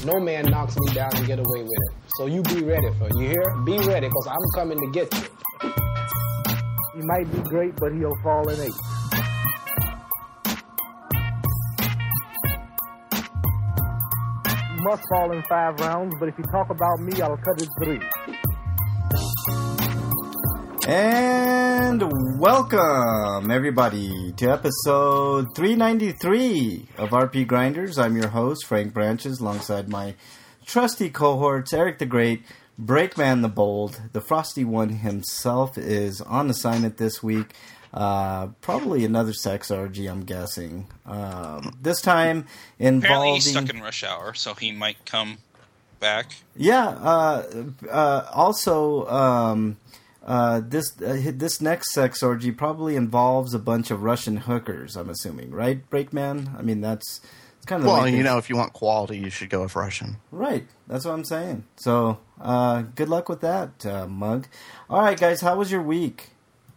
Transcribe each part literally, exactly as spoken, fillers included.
No man knocks me down and get away with it. So you be ready for it. You hear? Be ready, because I'm coming to get you. He might be great, but he'll fall in eight. He must fall in five rounds, but if you talk about me, I'll cut it three. And welcome, everybody, to episode three ninety-three of R P Grinders. I'm your host, Frank Branches, alongside my trusty cohorts, Eric the Great, Breakman the Bold. The Frosty One himself is on assignment this week. Uh, probably another sex orgy, I'm guessing. Um, this time involving... Apparently he's stuck in rush hour, so he might come back. Yeah, uh, uh, also... Um, Uh, this uh, this next sex orgy probably involves a bunch of Russian hookers, I'm assuming, right, Breakman? I mean, that's it's kind of... Well, you know, if you want quality, you should go with Russian. Right, that's what I'm saying. So, uh, good luck with that, uh, Mug. All right, guys, how was your week?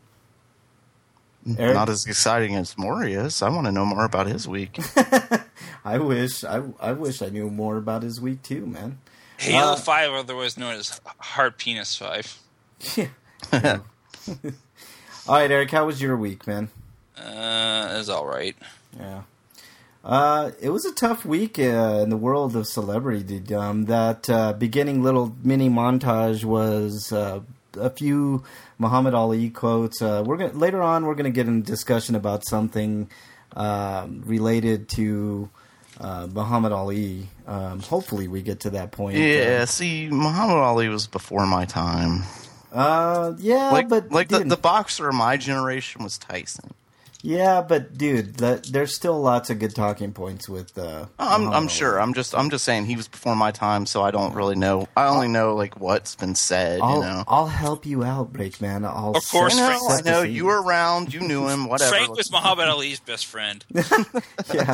Eric? Not as exciting as Morius. I want to know more about his week. I wish I, I wish I knew more about his week, too, man. Halo uh, five, otherwise known as Hard Penis five. Yeah. All right, Eric, how was your week, man? Uh, it was all right. Yeah. Uh, it was a tough week uh, in the world of celebrity. Um, that uh, beginning little mini montage was uh, a few Muhammad Ali quotes. Uh, we're gonna, later on, we're going to get in discussion about something uh, related to uh, Muhammad Ali. Um, hopefully, we get to that point. Yeah, uh, see, Muhammad Ali was before my time. Uh, yeah, like, but like the, dude, the boxer of my generation was Tyson. Yeah, but dude, that, there's still lots of good talking points with. Uh, I'm Muhammad I'm Ali. sure. I'm just I'm just saying he was before my time, so I don't really know. I only know like what's been said. I'll, you know, I'll help you out, Breakman. I'll Of course, set- I know. Frank- I know set the you were around. You knew him. Whatever. Frank was Muhammad Ali's best friend. Yeah.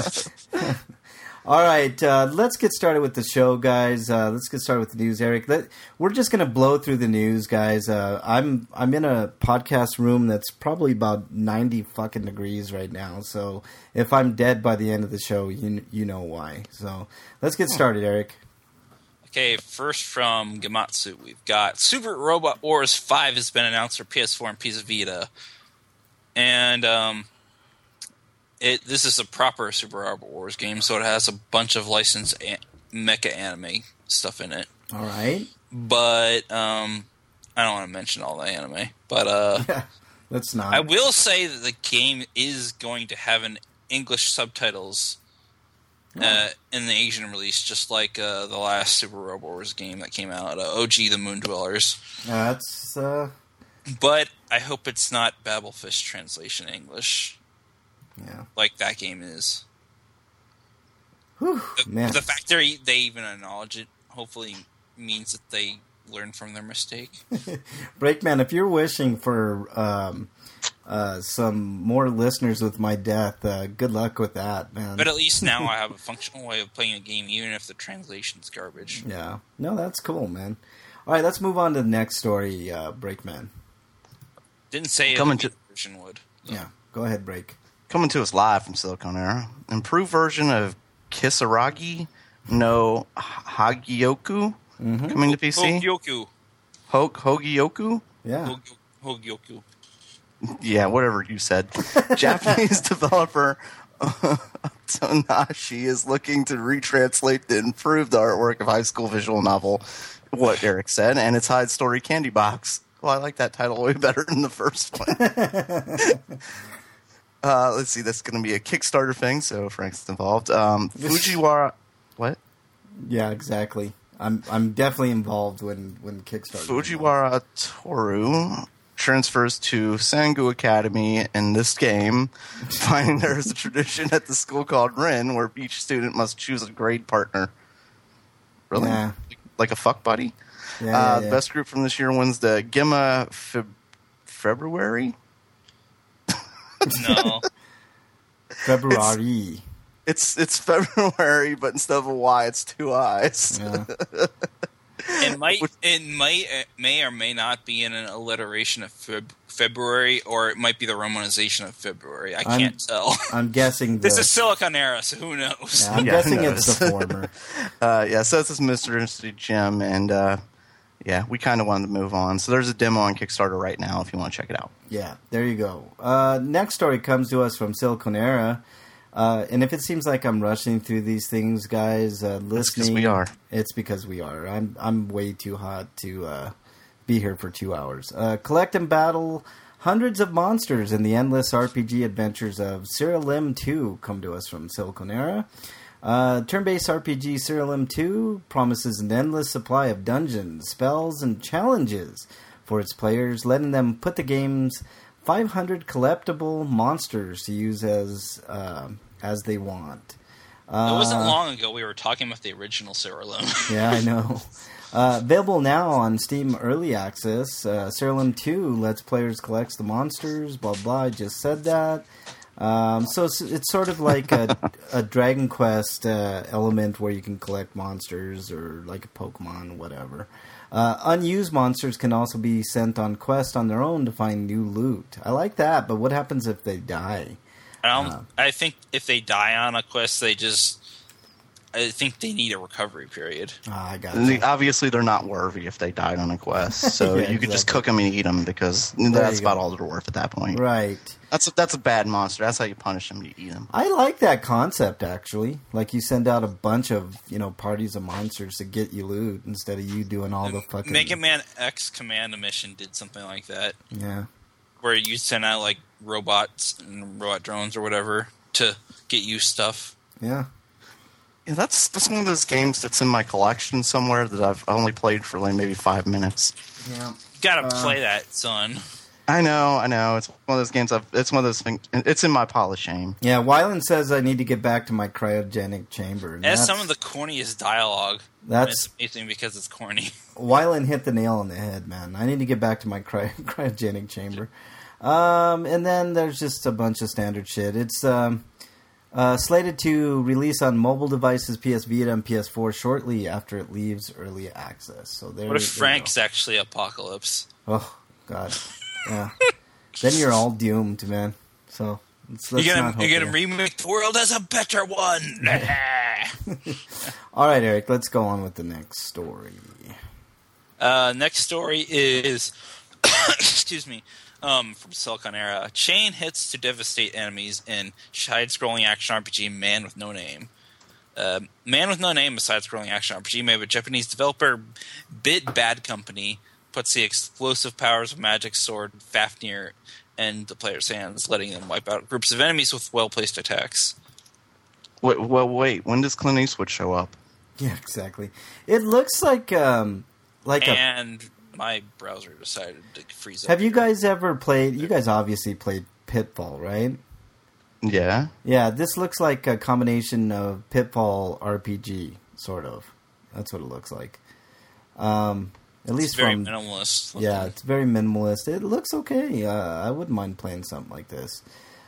All right, uh, let's get started with the show, guys. Uh, let's get started with the news, Eric. Let, we're just going to blow through the news, guys. Uh, I'm I'm in a podcast room that's probably about ninety fucking degrees right now. So if I'm dead by the end of the show, you you know why. So let's get started, Eric. Okay, first from Gematsu, we've got Super Robot Wars five has been announced for P S four and P S Vita. And, um... It, this is a proper Super Robot Wars game, so it has a bunch of licensed a- mecha anime stuff in it. All right. But um, I don't want to mention all the anime. But uh, Yeah, let's not. I will say that the game is going to have an English subtitles uh, in the Asian release, just like uh, the last Super Robot Wars game that came out, uh, O G The Moon Dwellers. That's uh, But I hope it's not Babelfish translation English. yeah. Like that game is. Whew, The, man. the fact they they even acknowledge it hopefully means that they learn from their mistake. Breakman, if you're wishing for um, uh, some more listeners with my death, uh, good luck with that, man. But at least now I have a functional way of playing a game, even if the translation's garbage. Yeah. No, that's cool, man. All right, let's move on to the next story, uh, Breakman. Didn't say Coming it to- version would. Yeah, go ahead, Break. Coming to us live from Silicon Era. Improved version of Kisaragi no Hagioku Mm-hmm. coming to P C. Hogyoku. Ho- Hogyoku? Yeah. Hog- Hogyoku. Yeah, whatever you said. Japanese developer Tonashi is looking to retranslate the improved artwork of High School Visual Novel, what Eric said, and its side story Candy Box. Well, I like that title way better than the first one. uh, let's see, that's going to be a Kickstarter thing, so Frank's involved. Um, Fujiwara... What? Yeah, exactly. I'm I'm definitely involved when, when Kickstarter. Fujiwara Toru transfers to Sangu Academy in this game, finding there is a tradition at the school called Rin where each student must choose a grade partner. Really? Yeah. Like a fuck buddy? Yeah, uh, yeah, The yeah. best group from this year wins the Gimma Feb- February? No. February. It's it's February, but instead of a Y, it's two I's. Yeah. It might, it might, it may or may not be in an alliteration of Feb- February, or it might be the romanization of February. I I'm- can't tell. I'm guessing the, This is Silicon Era, so who knows? yeah, I'm Yeah, guessing who it's knows? the former. Uh, yeah, so this is Mister Interesting Jim, and uh, yeah, we kind of wanted to move on. So there's a demo on Kickstarter right now if you want to check it out. Yeah, there you go. Uh, next story comes to us from Silicon Era. Uh, and if it seems like I'm rushing through these things, guys, uh, listening, 'cause we are. It's because we are. I'm I'm way too hot to uh, be here for two hours. Uh, collect and battle hundreds of monsters in the endless R P G adventures of Siralim two come to us from Silicon Era. Uh, turn-based R P G Siralim two promises an endless supply of dungeons, spells, and challenges for its players, letting them put the game's five hundred collectible monsters to use as uh, as they want. Uh, It wasn't long ago we were talking about the original Siralim. Yeah, I know. Uh, available now on Steam Early Access. Uh, Siralim two lets players collect the monsters, blah, blah, I just said that. Um, so it's, it's sort of like a, a Dragon Quest uh, element where you can collect monsters or like a Pokemon, whatever. Uh, unused monsters can also be sent on quest on their own to find new loot. I like that, but what happens if they die? I, don't, Uh. I think if they die on a quest, they just. I think they need a recovery period. Ah, I got And they- you. obviously, they're not worthy if they died on a quest, so Yeah, you could just exactly. cook them and eat them because you that's go. about all they're worth at that point. Right. That's a, that's a bad monster. That's how you punish them. You eat them. I like that concept, actually. Like, you send out a bunch of, you know, parties of monsters to get you loot instead of you doing all the fucking... Mega Man X Command Mission did something like that, Yeah. where you send out like robots and robot drones or whatever to get you stuff. Yeah. Yeah, that's that's one of those games that's in my collection somewhere that I've only played for like maybe five minutes. Yeah. Gotta Uh, play that, son. I know, I know. It's one of those games. I've, it's one of those things. It's in my pile of shame. Yeah, Wyland says I need to get back to my cryogenic chamber. and It has that's- some of the corniest dialogue. That's- It's amazing because it's corny. Wyland hit the nail on the head, man. I need to get back to my cry- cryogenic chamber. Um, and then there's just a bunch of standard shit. It's um, uh, slated to release on mobile devices, P S Vita, and P S four shortly after it leaves early access. So there. What if there you Frank's actually Apocalypse? go. Oh God, yeah. Then you're all doomed, man. So let's, let's You're not gonna, hope you're gonna there. remake the world as a better one. All right, Eric. Let's go on with the next story. Uh, next story is, excuse me, um, from Silicon Era. Chain hits to devastate enemies in side-scrolling action R P G Man with No Name. Uh, Man with No Name, a side-scrolling action R P G made by Japanese developer Bit Bad Company, puts the explosive powers of Magic Sword Fafnir in the player's hands, letting them wipe out groups of enemies with well-placed attacks. Wait, well, wait. When does Clint Eastwood show up? Yeah, exactly. It looks like um, like a. And my browser decided to freeze up. Have you guys ever played? You guys obviously played Pitfall, right? Yeah. Yeah, this looks like a combination of Pitfall R P G, sort of. That's what it looks like. Um, at It's least very from minimalist. yeah, looking. it's very minimalist. It looks okay. Uh, I wouldn't mind playing something like this.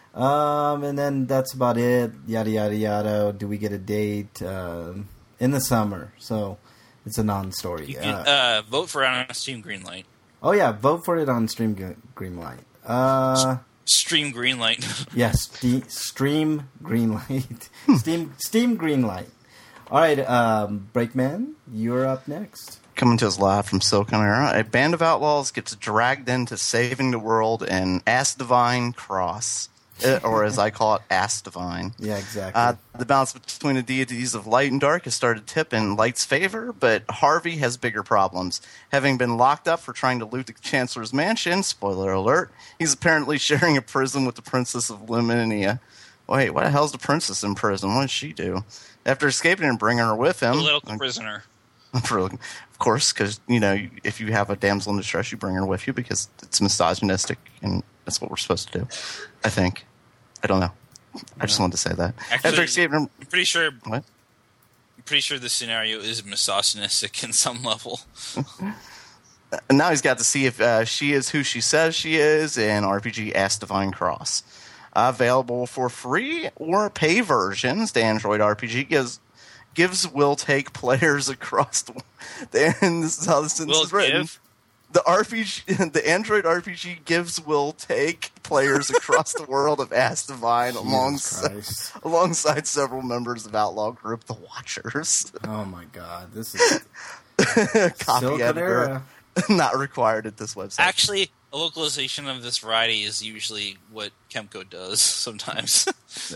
Um, and then that's about it. Yada yada yada. Do we get a date um, in the summer? So it's a non-story. You can Uh, uh, vote for it on Steam Greenlight. oh yeah, vote for it on Stream Gr- Greenlight. Uh, Stream Greenlight. yes, Ste- Stream Greenlight. Steam Steam Greenlight. All right, um, Breakman, you're up next. Coming to us live from Silicon Era, a band of outlaws gets dragged into saving the world in Ass Divine Cross, uh, or as I call it, Ass Divine. Yeah, exactly. Uh, the balance between the deities of light and dark has started to tip in Light's favor, but Harvey has bigger problems. Having been locked up for trying to loot the Chancellor's mansion, spoiler alert, he's apparently sharing a prison with the Princess of Luminia. Wait, why the hell's the princess in prison? What did she do? After escaping and bringing her with him... Political prisoner. For, of course, because, you know, if you have a damsel in distress, you bring her with you because it's misogynistic, and that's what we're supposed to do, I think. I don't know. I just wanted to say that. Actually, After escaping... I'm pretty sure. What? I'm pretty sure the scenario is misogynistic in some level. And now he's got to see if uh, she is who she says she is in R P G Ass Divine Cross. Uh, available for free or pay versions, the Android R P G gives gives will take players across the. And this is how the sentence Will is written. give? The R P G, the Android R P G gives will take players across the world of Ass Divine alongside, Christ. alongside several members of Outlaw Group, the Watchers. Oh my god, this is Copy Silken editor Era. not required at this website. Actually, a localization of this variety is usually what Kemco does sometimes.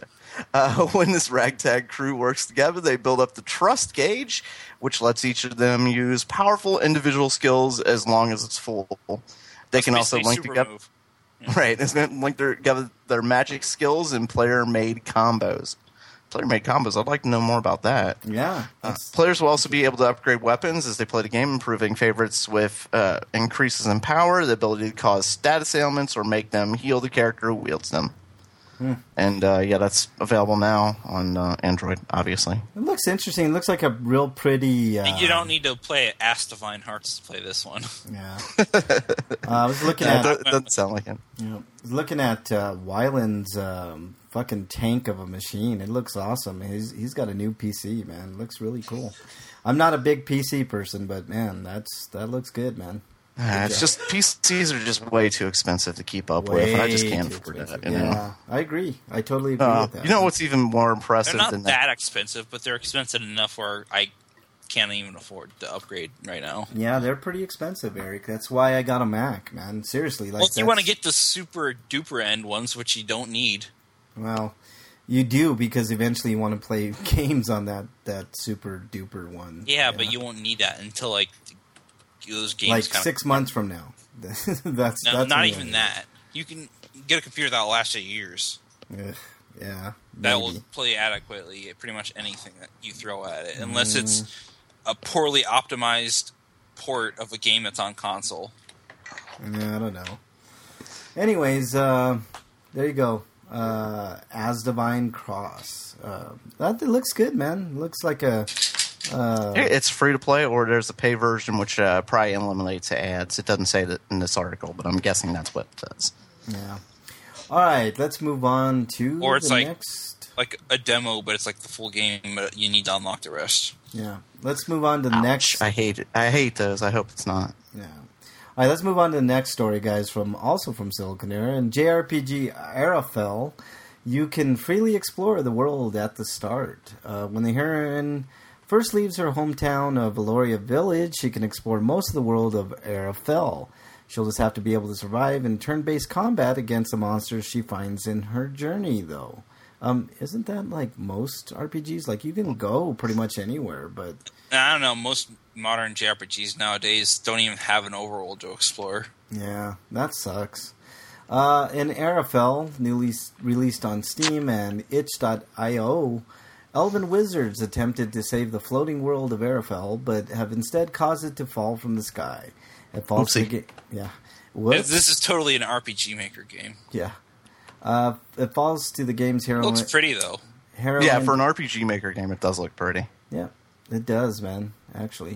Uh, when this ragtag crew works together, they build up the trust gauge, which lets each of them use powerful individual skills as long as it's full. They can also Basically link super together, move. right? It's meant to link their, together their magic skills and player-made combos. Player-made combos. I'd like to know more about that. yeah. Uh, That's, players will also be able to upgrade weapons as they play the game, improving favorites with uh, increases in power, the ability to cause status ailments, or make them heal the character who wields them. Hmm. And uh, yeah, that's available now on uh, Android, obviously. it looks interesting. It looks like a real pretty. Uh, And you don't need to play Ass Divine Hearts to play this one. Yeah. uh, I was looking Yeah, at. it do- it doesn't sound like it. You know, I was looking at uh, Wyland's um, fucking tank of a machine. It looks awesome. He's he's got a new P C, man. It looks really cool. I'm not a big P C person, but man, that's that looks good, man. Uh, it's job. just P Cs are just way too expensive to keep up with. I just can't too afford expensive. that. You know, Yeah, I agree. I totally agree uh, with that. you know what's even more impressive They're not than that expensive, but they're expensive enough where I can't even afford to upgrade right now. Yeah, they're pretty expensive, Eric. That's why I got a Mac, man. Seriously, like Well, if you want to that's- get the super duper end ones, which you don't need. well, you do because eventually you want to play games on that that super duper one. Yeah, but you won't need that until like those games. like kinda, six months from now. that's No, that's not when even you- that. You can get a computer that'll last you years. Ugh, yeah, That maybe. will play adequately at pretty much anything that you throw at it, unless Mm. it's a poorly optimized port of a game that's on console. Yeah, I don't know. Anyways, uh, there you go. Uh, As Divine Cross. Uh, that it looks good, man. It looks like a. Uh, It's free to play, or there's a pay version which uh, probably eliminates ads. It doesn't say that in this article, but I'm guessing that's what it says. yeah. All right, let's move on to Or it's the like- next. Like a demo, but it's like the full game, but you need to unlock the rest. Yeah, let's move on to the Ouch. next. I hate it. I hate those. I hope it's not. Yeah. All right, let's move on to the next story, guys. From also from Silicon Era and J R P G Arafel. You can freely explore the world at the start. Uh, when the heroine first leaves her hometown of Valoria Village, she can explore most of the world of Arafel. She'll just have to be able to survive in turn-based combat against the monsters she finds in her journey, though. Um, isn't that like most R P Gs? Like, you can go pretty much anywhere, but... And I don't know, most modern J R P Gs nowadays don't even have an overworld to explore. Yeah, that sucks. Uh, in Arafel, newly s- released on Steam and itch dot io, elven wizards attempted to save the floating world of Arafel, but have instead caused it to fall from the sky. It falls to Oopsie. ga- yeah. Whoops. This is totally an R P G Maker game. yeah. Uh, it falls to the game's It heroine. looks pretty, though. heroine Yeah, for an R P G Maker game, it does look pretty. Yeah, it does, man. Actually,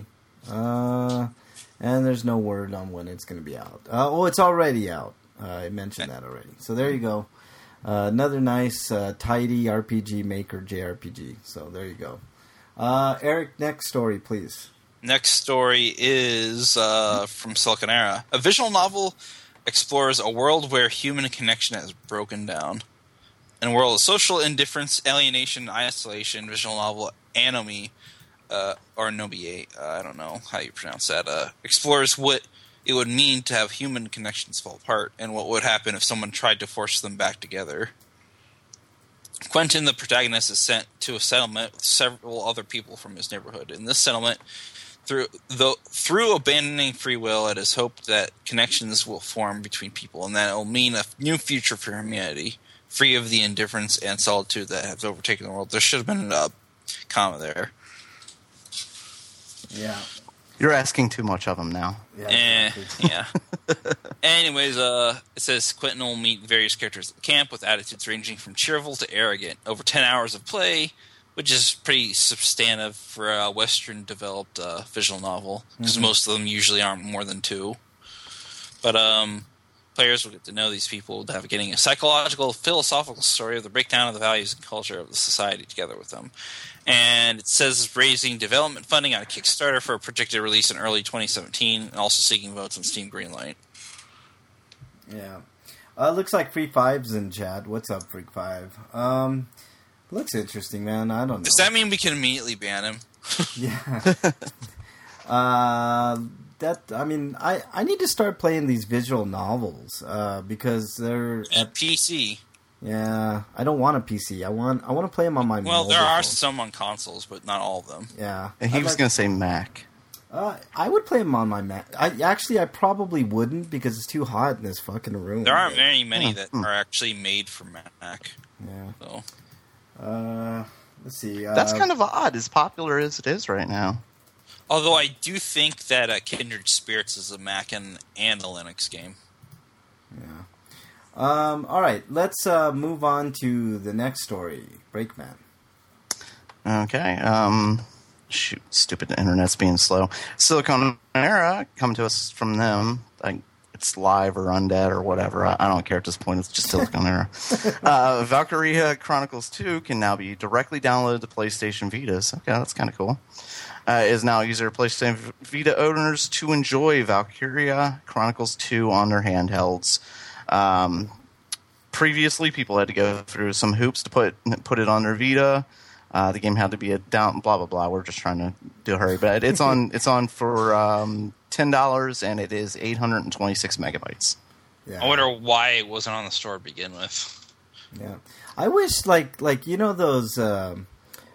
uh, and there's no word on when it's going to be out. Uh, oh, it's already out. Uh, I mentioned that already. So there you go. Uh, another nice, uh, tidy R P G Maker J R P G. So there you go. Uh, Eric, next story, please. Next story is uh, from Silicon Era. A visual novel explores a world where human connection has broken down. In a world of social indifference, alienation, isolation, visual novel Anomy, uh, or Nobie, uh, I don't know how you pronounce that, uh, explores what it would mean to have human connections fall apart and what would happen if someone tried to force them back together. Quentin, the protagonist, is sent to a settlement with several other people from his neighborhood. In this settlement, through though, through abandoning free will, it is hoped that connections will form between people, and that it will mean a new future for humanity, free of the indifference and solitude that has overtaken the world. There should have been a comma there. Yeah. You're asking too much of them now. Yeah. Eh, exactly. yeah. Anyways, uh, it says Quentin will meet various characters at the camp with attitudes ranging from cheerful to arrogant. Over ten hours of play, which is pretty substantive for a Western-developed uh, visual novel, because Mhm. most of them usually aren't more than two. But um, Players will get to know these people, navigating a psychological, philosophical story of the breakdown of the values and culture of the society together with them. And it says it's raising development funding on a Kickstarter for a predicted release in early twenty seventeen, and also seeking votes on Steam Greenlight. Yeah. Uh, looks like Freak Five's in chat. What's up, Freak Five? Um, looks interesting, man. I don't know. Does that mean we can immediately ban him? Yeah. uh, that I mean, I, I need to start playing these visual novels uh, because they're at P C. Yeah, I don't want a P C. I want I want to play them on my. Well, mobile there are phone. some on consoles, but not all of them. Yeah, And he I'd was like- going to say Mac. Uh, I would play them on my Mac. I actually I probably wouldn't because it's too hot in this fucking room. There aren't very many that Hmm. are actually made for Mac. Yeah. So. Uh, let's see. Uh, That's kind of odd, as popular as it is right now. Although I do think that uh, Kindred Spirits is a Mac and, and a Linux game. Yeah. Um. All right. Let's uh, move on to the next story. Breakman. Okay. Um, shoot, stupid internet's being slow. Silicon Era, come to us from them. Like, it's live or undead or whatever. I, I don't care at this point. It's just Silicon Era. Uh, Valkyria Chronicles two can now be directly downloaded to PlayStation Vitas. Okay, that's kind of cool. Uh, is now user PlayStation Vita owners to enjoy Valkyria Chronicles two on their handhelds. Um, previously, people had to go through some hoops to put put it on their Vita. Uh, the game had to be a down, blah blah blah. We're just trying to do a hurry, but it's on. It's on for um, ten dollars, and it is eight hundred and twenty six megabytes. Yeah. I wonder why it wasn't on the store to begin with. Yeah. I wish like like you know those um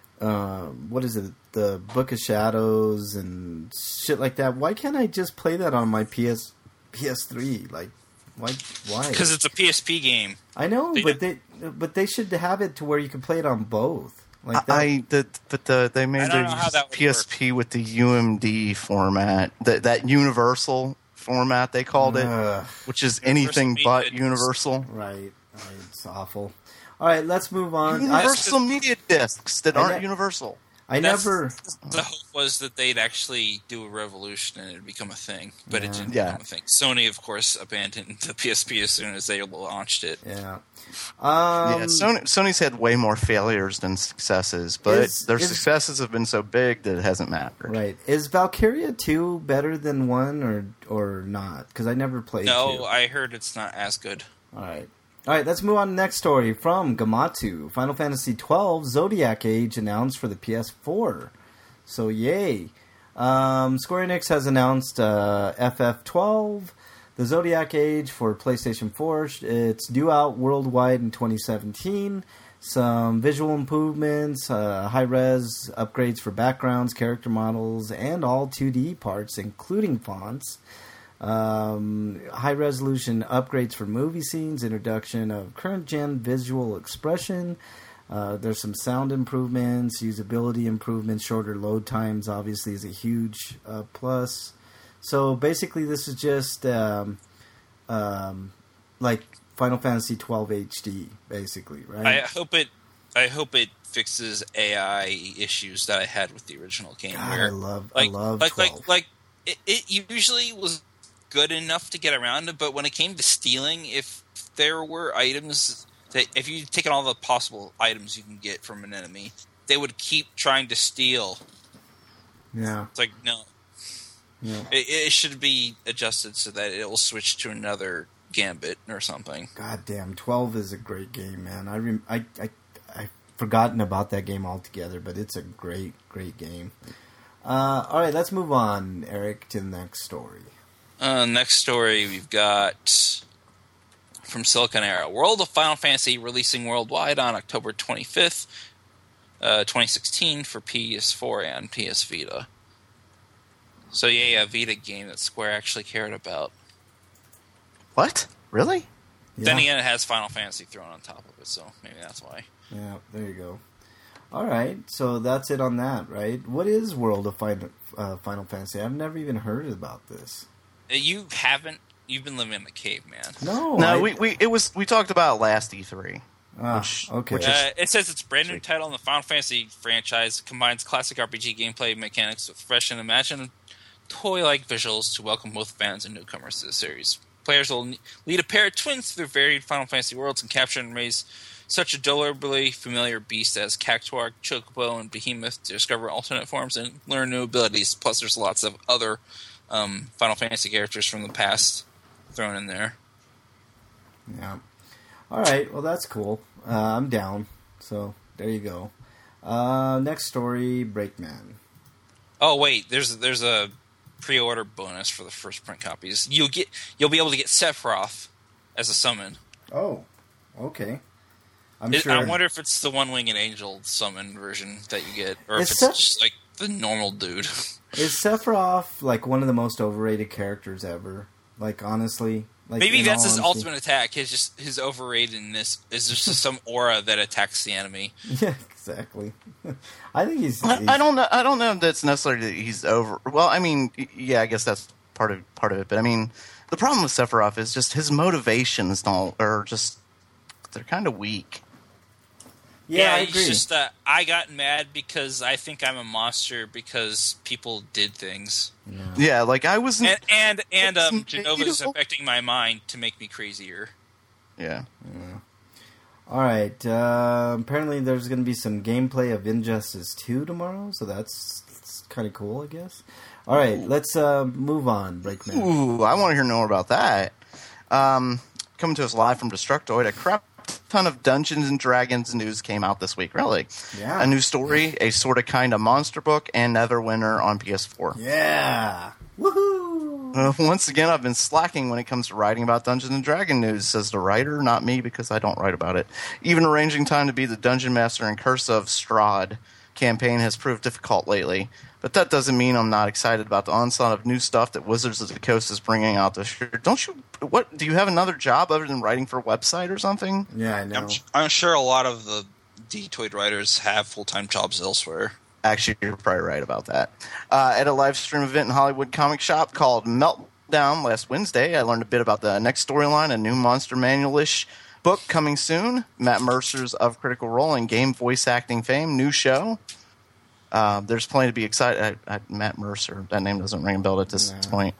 uh, what is it? The Book of Shadows and shit like that. Why can't I just play that on my P S P S three? Like why why? Because it's a P S P game. I know, They but they but they should have it to where you can play it on both. Like that. I the but the they I made don't their know how that would P S P with the U M D format, that that universal format they called it, Ugh. which is anything Media but Disc. universal. Right. Right. It's awful. All right, let's move on. I, Universal media discs that I aren't ne- universal. I That's- never. The hope was that they'd actually do a revolution and it'd become a thing, but it didn't Yeah. become a thing. Sony, of course, abandoned the P S P as soon as they launched it. Yeah. Um, yeah, Sony, Sony's had way more failures than successes, but Is- their is- successes have been so big that it hasn't mattered. Right. Is Valkyria two better than one or or not? Because I never played No, two. I heard it's not as good. All right. All right, let's move on to the next story from Gamatsu. Final Fantasy twelve Zodiac Age announced for the P S four. So, yay. Um, Square Enix has announced uh, F F twelve, the Zodiac Age for PlayStation four. It's due out worldwide in twenty seventeen. Some visual improvements, uh, high-res upgrades for backgrounds, character models, and all two D parts, including fonts. Um, high-resolution upgrades for movie scenes, introduction of current-gen visual expression. Uh, there's some sound improvements, usability improvements, shorter load times obviously is a huge uh, plus. So basically this is just um, um, like Final Fantasy twelve H D, basically, right? I hope it. I hope it fixes A I issues that I had with the original game. God, where, I love, like, I love like, twelve. like, like, it, it usually was good enough to get around it, but when it came to stealing, if there were items that, if you'd taken all the possible items you can get from an enemy, they would keep trying to steal. yeah, It's like, no. yeah. It, it should be adjusted so that it will switch to another gambit or something. God damn, twelve is a great game, man. I rem- I I I've forgotten about that game altogether, but it's a great, great game. Uh, all right, let's move on, Eric, to the next story. Uh, next story we've got from Silicon Era. World of Final Fantasy releasing worldwide on October twenty-fifth, uh, twenty sixteen for P S four and P S Vita. So yeah, a Vita game that Square actually cared about. What? Really? Yeah, Then again, it has Final Fantasy thrown on top of it, so maybe that's why. yeah, there you go. All right, so that's it on that, right? What is World of Final, uh, Final Fantasy? I've never even heard about this. Uh, You haven't. You've been living in the cave, man. No, no, I- we, we it was we talked about it last E three. Ah, which- okay. which Uh, it says it's a brand new title in the Final Fantasy franchise. Combines classic R P G gameplay mechanics with fresh and imaginative toy-like visuals to welcome both fans and newcomers to the series. Players will lead a pair of twins through varied Final Fantasy worlds and capture and raise such adorably familiar beasts as Cactuar, Chocobo, and Behemoth to discover alternate forms and learn new abilities. Plus, there's lots of other um, Final Fantasy characters from the past thrown in there. Yeah. All right. Well, that's cool. Uh, I'm down. So there you go. Uh, next story, Breakman. Oh wait, there's there's a pre-order bonus for the first print copies. You'll get you'll be able to get Sephiroth as a summon. Oh, okay. I'm It, sure. I wonder if it's the One Winged Angel summon version that you get, or Is if it's Seph- just like the normal dude. Is Sephiroth like one of the most overrated characters ever? Like honestly, like Maybe in that's all his honesty. ultimate attack. His just his overratedness is just some aura that attacks the enemy. Yeah, exactly. I think he's. I, he's I don't know. I don't know if that's necessarily that he's over. Well, I mean, y- yeah, I guess that's part of part of it. But I mean, the problem with Sephiroth is just his motivations don't are just they're kind of weak. Yeah, I it's agree. just that I got mad because I think I'm a monster because people did things, Yeah, like I wasn't. and and and um, It's Genova is beautiful. affecting my mind to make me crazier. yeah. All right. Uh, apparently, there's going to be some gameplay of Injustice two tomorrow, so that's, that's kind of cool, I guess. All right, let's uh, move on, Breakman. Ooh, I want to hear more about that. Um, coming to us live from Destructoid, a crap ton of Dungeons and Dragons news came out this week. Really, Yeah. a new story, a sort of kind of monster book, and Neverwinter on P S four. Yeah. Woohoo! Uh, once again, I've been slacking when it comes to writing about Dungeons and Dragon news, says the writer, not me, because I don't write about it. Even arranging time to be the Dungeon Master in Curse of Strahd campaign has proved difficult lately. But that doesn't mean I'm not excited about the onslaught of new stuff that Wizards of the Coast is bringing out this year. Don't you? What do you have another job other than writing for a website or something? Yeah, I know. I'm, I'm sure a lot of the D-Toid writers have full-time jobs elsewhere. Actually, you're probably right about that. Uh, at a live stream event in Hollywood Comic Shop called Meltdown last Wednesday, I learned a bit about the next storyline, a new monster manual-ish book coming soon. Matt Mercer's of Critical Role and game voice acting fame, new show. Uh, there's plenty to be excited. I, I, Matt Mercer, that name doesn't ring a bell at this No. point.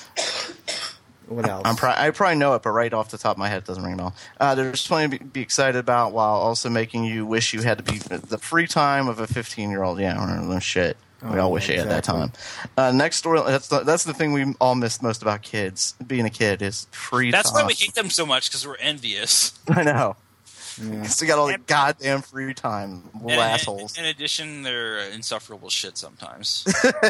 What else? I'm pro- I probably know it, but right off the top of my head, it doesn't ring a bell. Uh, there's plenty to be, be excited about, while also making you wish you had to be the free time of a fifteen-year-old. Yeah, no shit. We Oh, all wish yeah, you had that exactly. time. Uh, next story. That's the, that's the thing we all missed most about kids. Being a kid is free. That's time. why we hate them so much, because we're envious. I know. Yeah. So we got all the goddamn free time, little And- assholes. In addition, they're insufferable shit sometimes.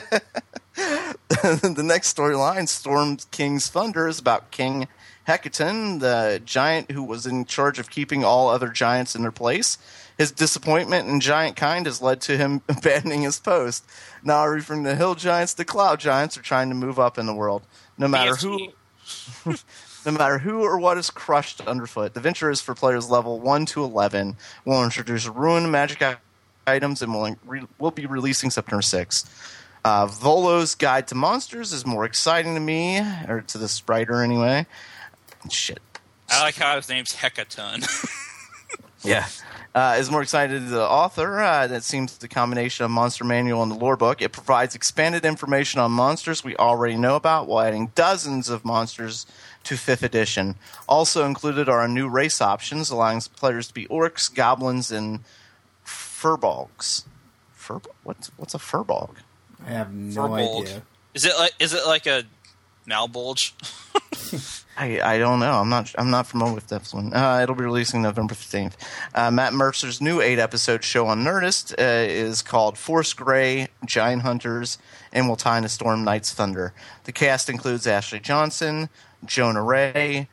The next storyline, Storm King's Thunder, is about King Hecaton, the giant who was in charge of keeping all other giants in their place. His disappointment in giant kind has led to him abandoning his post. Now, from the hill giants to cloud giants are trying to move up in the world. No matter who, no matter who or what is crushed underfoot, the venture is for players level one to eleven. We'll introduce ruin magic i- items and we'll, re- we'll be releasing September sixth. Uh, Volo's Guide to Monsters is more exciting to me, or to this writer anyway. Shit. I like how his name's Hecaton. Yeah. Uh, is more excited to the author. Uh, that seems the combination of monster manual and the lore book. It provides expanded information on monsters we already know about, while adding dozens of monsters to fifth edition. Also included are new race options, allowing players to be orcs, goblins, and furbolgs. Fur? What's what's a furbog? I have no Furbolg. idea. Is it like is it like a malbulge? I, I don't know. I'm not I'm not familiar with this one. Uh, it'll be releasing November fifteenth. Uh, Matt Mercer's new eight episode show on Nerdist uh, is called Force Grey, Giant Hunters, and will tie into Storm Knight's Thunder. The cast includes Ashley Johnson, Jonah Ray,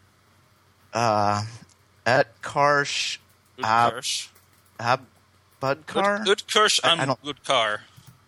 uh, Utkarsh Ab- Utkarsh. Abudkar. Ut- Utkarsh I- I don't- Utkar.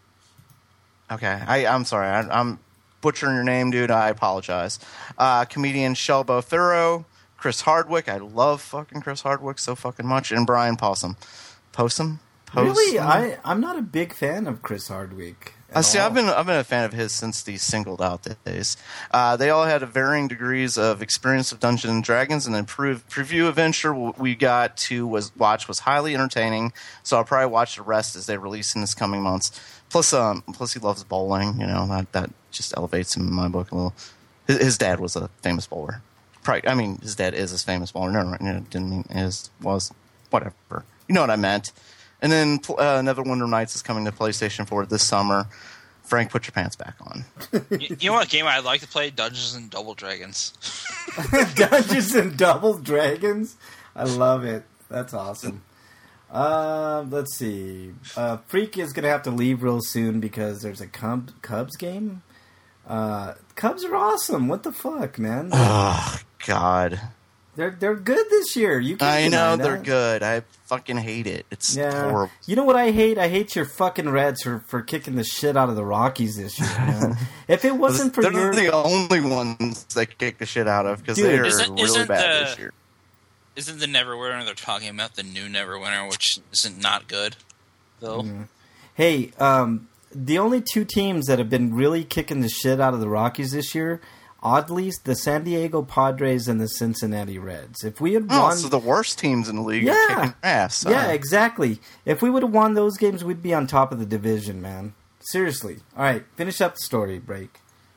Okay, I, I'm sorry. I, I'm butchering your name, dude. I apologize. Uh, comedian Shelbo Thurrow, Chris Hardwick. I love fucking Chris Hardwick so fucking much. And Brian Possum. Possum? Possum? Really, I I'm not a big fan of Chris Hardwick. at I see. all. I've been I've been a fan of his since the singled out days. Uh, they all had a varying degrees of experience of Dungeons and Dragons, and the pre- preview adventure we got to was watch was highly entertaining. So I'll probably watch the rest as they release in this coming months. Plus, um, plus he loves bowling. You know that that just elevates him in my book a little. His, his dad was a famous bowler. Probably, I mean, his dad is a famous bowler. No, no, didn't mean is was whatever. You know what I meant. And then uh, Another Wonder Nights is coming to PlayStation four this summer. Frank, put your pants back on. you, you know what game I'd like to play? Dungeons and Double Dragons. Dungeons and Double Dragons? I love it. That's awesome. Uh, let's see. Uh, Freak is going to have to leave real soon because there's a Cub, Cubs game. Uh, Cubs are awesome. What the fuck, man? Oh, God. They're they're good this year. You can't I know deny they're that. good. I fucking hate it. It's Yeah. horrible. You know what I hate? I hate your fucking Reds for, for kicking the shit out of the Rockies this year, man. If it wasn't for They're your... the only ones they kick the shit out of because Dude, they're isn't- really isn't bad the- this year. Isn't the Neverwinter they're talking about the new Neverwinter, which isn't not good, though? Mm-hmm. Hey, um, the only two teams that have been really kicking the shit out of the Rockies this year, oddly, the San Diego Padres and the Cincinnati Reds. If we had Oh, won... so the worst teams in the league Yeah. are kicking ass. Yeah, huh? exactly. If we would have won those games, we'd be on top of the division, man. Seriously. All right, finish up the story, Break.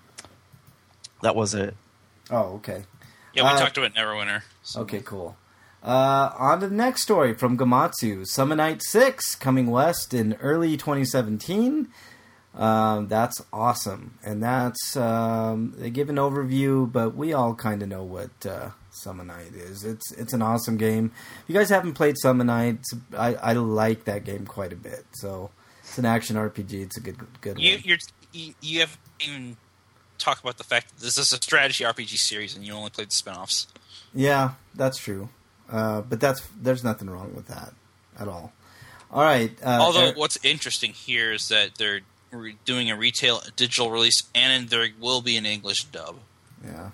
That was it. Oh, okay. Yeah, we Uh, talked about Neverwinter. So. Okay, cool. Uh, on to the next story from Gamatsu. Summon Night six coming west in early twenty seventeen. Um, that's awesome. And that's, um, they give an overview, but we all kind of know what uh, Summon Night is. It's it's an awesome game. If you guys haven't played Summon Night, I, I like that game quite a bit. So it's an action R P G. It's a good good You, one. you're, you, you haven't even talked about the fact that this is a strategy R P G series and you only played the spinoffs. Yeah, that's true. Uh, but that's there's nothing wrong with that at all. All right. Uh, Although, Eric- what's interesting here is that they're re- doing a retail digital release, and there will be an English dub. Yeah.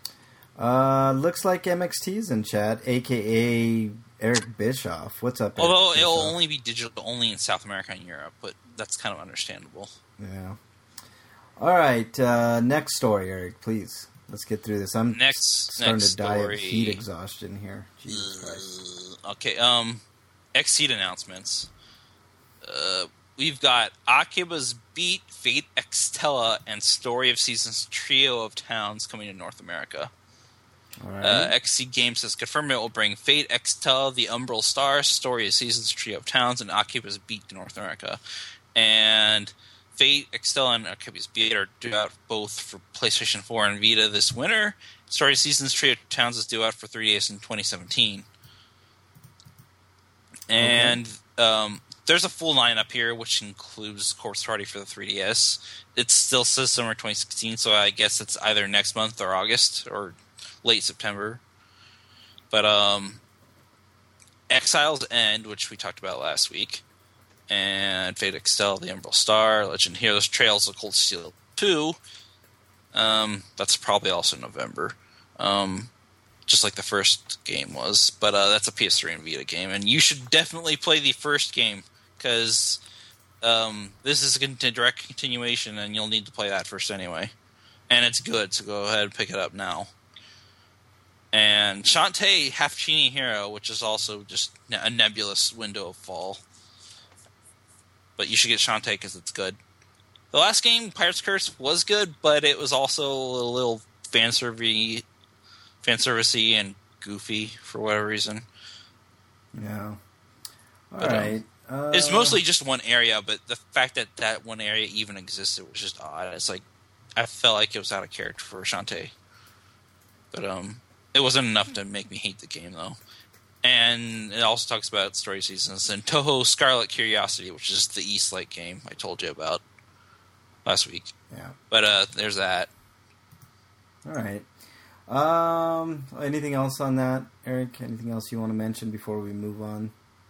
Uh, looks like M X T's in chat, a k a. Eric Bischoff. What's up, Eric Although it'll Bischoff? only be digital only in South America and Europe, but that's kind of understandable. Yeah. All right. Uh, next story, Eric, please. Let's get through this. I'm Next, starting next to die story. of heat exhaustion here. Jesus Christ. Uh, okay, um, Xseed announcements. Uh, we've got Akiba's Beat, Fate Extella, and Story of Seasons trio of towns coming to North America. All right. Uh, Xseed Games has confirmed it will bring Fate Extella, The Umbral Stars, Story of Seasons, Trio of Towns, and Akiba's Beat to North America. And Fate Extella and Akiba's Beat are due out both for PlayStation four and Vita this winter. Story of Seasons, Trio of Towns is due out for three D S in twenty seventeen. And um, there's a full lineup here, which includes Corpse Party for the three D S. It still says summer twenty sixteen, so I guess it's either next month or August or late September. But um, Exile's End, which we talked about last week, and Fate Extella, The Emerald Star, Legend Heroes, Trails of Cold Steel two. Um, that's probably also November. Um, just like the first game was. But uh, that's a P S three and Vita game. And you should definitely play the first game, because um, this is a direct continuation, and you'll need to play that first anyway. And it's good, so go ahead and pick it up now. And Shantae Half Genie Hero, which is also just a nebulous window of fall. But you should get Shantae because it's good. The last game, Pirate's Curse, was good, but it was also a little fanservice, fanservice-y and goofy for whatever reason. Yeah. All But, um, right. Uh, It's mostly just one area, but the fact that that one area even existed was just odd. It's like, I felt like it was out of character for Shantae. But um, it wasn't enough to make me hate the game, though. And it also talks about story seasons and Toho Scarlet Curiosity, which is the Eastlake game I told you about last week. Yeah. But uh, there's that. All right. Um, anything else on that, Eric? Anything else you want to mention before we move on?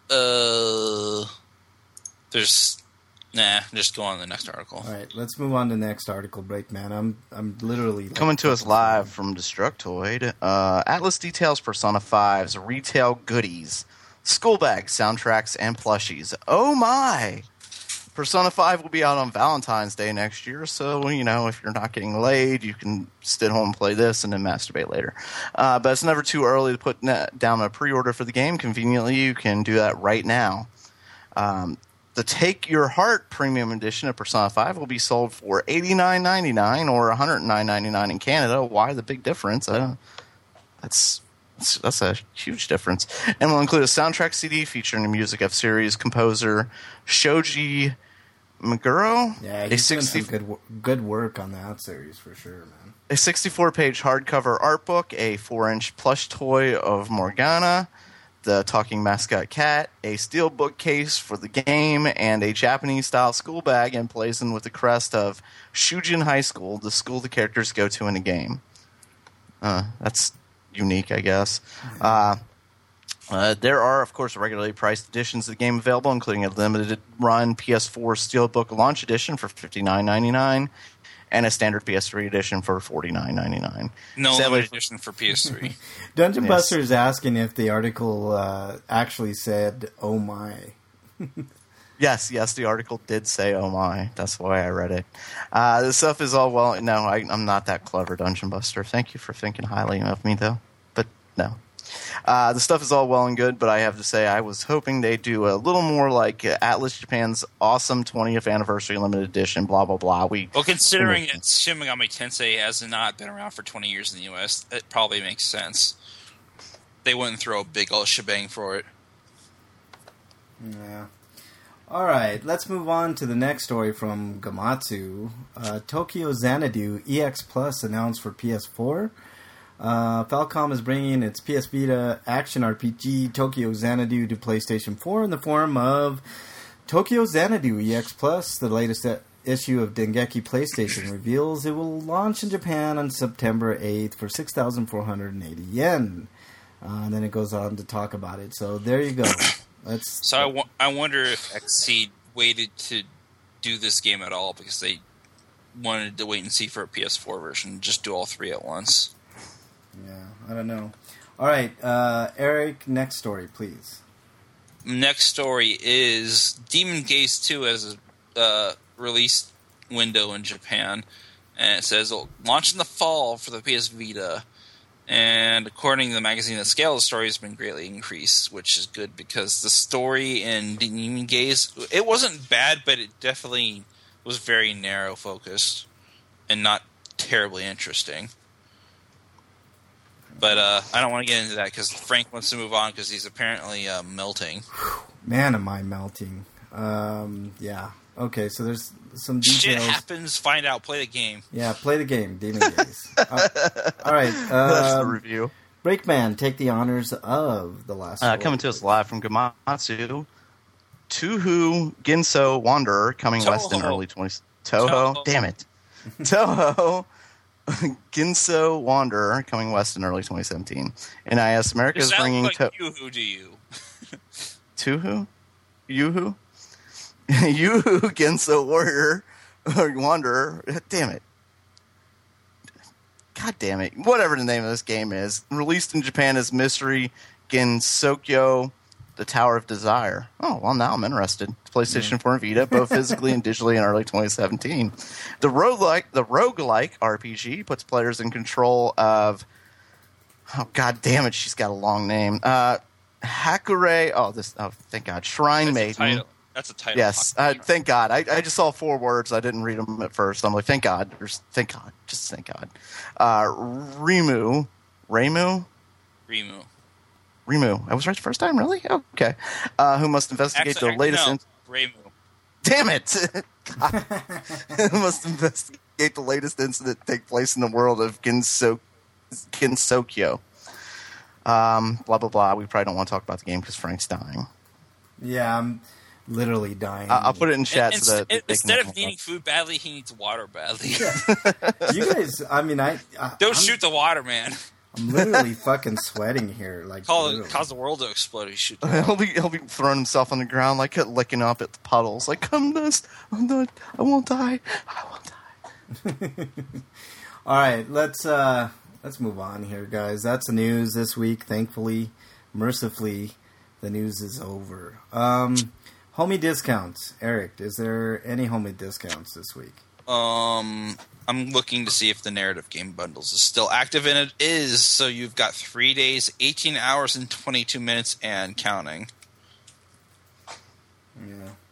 Uh, there's nah. Just go on to the next article. All right, let's move on to the next article. Break, man. I'm I'm literally like, Coming to us live from Destructoid, uh, Atlas details Persona five's retail goodies, school bags, soundtracks, and plushies. Oh my! Persona five will be out on Valentine's Day next year, so, you know, if you're not getting laid, you can sit home and play this and then masturbate later. Uh, but it's never too early to put down a pre-order for the game. Conveniently, you can do that right now. Um, the Take Your Heart Premium Edition of Persona five will be sold for eighty-nine ninety-nine or one hundred nine ninety-nine in Canada. Why the big difference? I don't, that's, that's that's a huge difference. And will include a soundtrack C D featuring the music of series composer Shoji Meguro. Yeah, a he's doing sixty some good wo- good work on that series for sure, man. A sixty-four page hardcover art book, a four inch plush toy of Morgana, the talking mascot cat, a steel bookcase for the game, and a Japanese-style school bag emblazoned with the crest of Shujin High School, the school the characters go to in the game. Uh, that's unique, I guess. Uh, uh, there are, of course, regularly priced editions of the game available, including a limited-run P S four Steelbook Launch Edition for fifty-nine ninety-nine and a standard P S three edition for forty-nine ninety-nine. No Sadly, limited edition for P S three. Dungeon Yes. Buster is asking if the article uh, actually said, oh my. Yes, yes, the article did say, oh my. That's why I read it. Uh, this stuff is all well. No, I, I'm not that clever, Dungeon Buster. Thank you for thinking highly of me, though. But no. Uh, the stuff is all well and good, but I have to say I was hoping they'd do a little more like uh, Atlas Japan's awesome twentieth anniversary limited edition, blah, blah, blah. We Well, considering that Shin Megami Tensei has not been around for twenty years in the U S, it probably makes sense. They wouldn't throw a big old shebang for it. Yeah. All right, let's move on to the next story from Gamatsu. Uh, Tokyo Xanadu E X Plus announced for P S four. Uh, Falcom is bringing its P S Vita action R P G Tokyo Xanadu to PlayStation four in the form of Tokyo Xanadu E X Plus. The latest e- issue of Dengeki PlayStation reveals it will launch in Japan on September eighth for six thousand four hundred eighty yen. Uh, and then it goes on to talk about it. So there you go. Let's. So I, w- I wonder if Xseed waited to do this game at all because they wanted to wait and see for a P S four version, just do all three at once. Yeah, I don't know. All right, uh, Eric, next story, please. Next story is Demon Gaze two as a uh, release window in Japan, and it says it'll launch in the fall for the P S Vita. And according to the magazine, the scale of the story has been greatly increased, which is good because the story in Demon Gaze, it wasn't bad, but it definitely was very narrow focused and not terribly interesting. But uh, I don't want to get into that because Frank wants to move on because he's apparently uh, melting. Man, am I melting. Um, yeah. Okay, so there's some Shit details. happens, find out, play the game. Yeah, play the game, Demon Gaze. uh, all right. That's the Um, review. Breakman, take the honors of the last Uh, story, coming to us please. live from Gamatsu, Tuhu Ginso Wanderer coming west in Toho. early twenty. Toho, Toho. damn it, Toho Ginso Wanderer coming west in early twenty seventeen. N I S America It is sounds bringing like to- you, who do you? Tuhu, Yuhu, Yuhu Ginso Warrior or Wanderer. Damn it. God damn it. Whatever the name of this game is. Released in Japan as Mystery Gensokyo, The Tower of Desire. Oh, well, now I'm interested. PlayStation four and Vita, both physically and digitally in early twenty seventeen. The roguelike, the roguelike R P G puts players in control of... Oh, god damn it, she's got a long name. Uh, Hakure... Oh, this... Oh, thank God. Shrine That's Maiden. a title. That's a title. Yes, uh, thank God. I, I just saw four words. I didn't read them at first. I'm like, thank God. There's, thank God. Just thank God. Uh, Rimu. Reimu? Rimu. Rimu. I was right the first time? Really? Okay. Uh, who must investigate Actually, the latest... no, in- Reimu. Damn it! God. Who must investigate the latest incident to take place in the world of Ginso- Ginsokyo. Um, blah, blah, blah. We probably don't want to talk about the game because Frank's dying. Yeah, I'm literally dying. Uh, I'll put it in chat And so that... inst- they instead can of needing food badly, he needs water badly. You guys, I mean, I... I Don't I'm, shoot the water, man. I'm literally fucking sweating here. Like, Call literally. it, cause the world to explode. He shoot. The water. He'll be he'll be throwing himself on the ground like licking up at the puddles. Like, come this, I'm not, I won't die. I won't die. All right, let's uh, let's move on here, guys. That's the news this week. Thankfully, mercifully, the news is over. Um, homie discounts, Eric. Is there any homie discounts this week? Um, I'm looking to see if the narrative game bundles is still active, and it is. So you've got three days, eighteen hours, and twenty-two minutes, and counting. Yeah.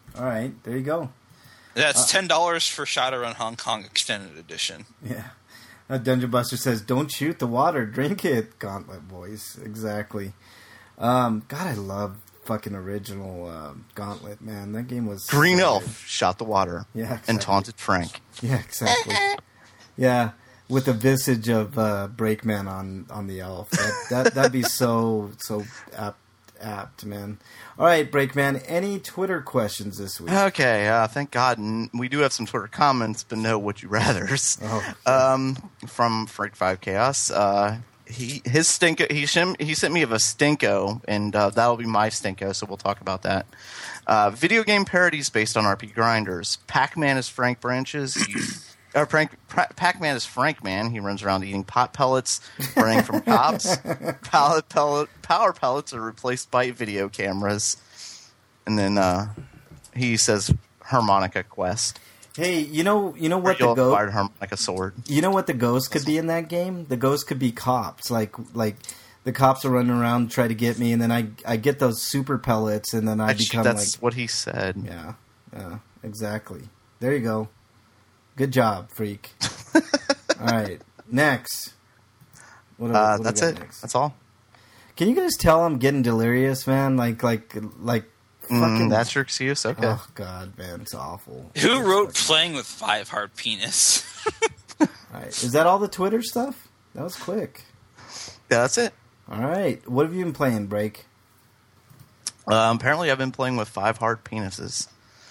All right, there you go. That's Uh, ten dollars for Shadowrun Hong Kong Extended Edition. Yeah. Uh, Dungeon Buster says, "Don't shoot the water, drink it." Gauntlet boys, exactly. Um, God, I love fucking original uh, Gauntlet, man. That game was Green so Elf good. shot the water Yeah, and exactly. taunted Frank. Yeah, exactly. Yeah, with the visage of uh, Breakman on, on the elf. That, that that'd be so so apt, apt, man. All right, Breakman. Any Twitter questions this week? Okay, uh, thank God. And we do have some Twitter comments, but no would you rather's. Oh, Um, from Frank Five Chaos. Uh, he his stinko. He sent he sent me of a stinko, and uh, that'll be my stinko. So we'll talk about that. Uh, video game parodies based on R P grinders. Pac-Man is Frank Branches. He, or Frank, pra- Pac-Man is Frank Man. He runs around eating pot pellets, running from cops. Pallet pellet, power pellets are replaced by video cameras. And then uh, he says harmonica quest. hey, you know you know what You'll the acquire ghost? harmonica sword. You know what the ghost could be in that game? The ghost could be cops. Like like the cops are running around to try to get me, and then I I get those super pellets, and then I Actually, become that's like what he said. yeah yeah exactly. There you go. Good job, freak. All right, next. What do- Uh, what do we that's got it. next? That's all. Can you guys tell I'm getting delirious, man? Like like like fucking. Mm, that's your excuse? Okay. Oh God, man, it's awful. Who wrote playing with five hard penis? All right, is that all the Twitter stuff? That was quick. Yeah, that's it. All right, what have you been playing, Break? Um, apparently, I've been playing with five hard penises.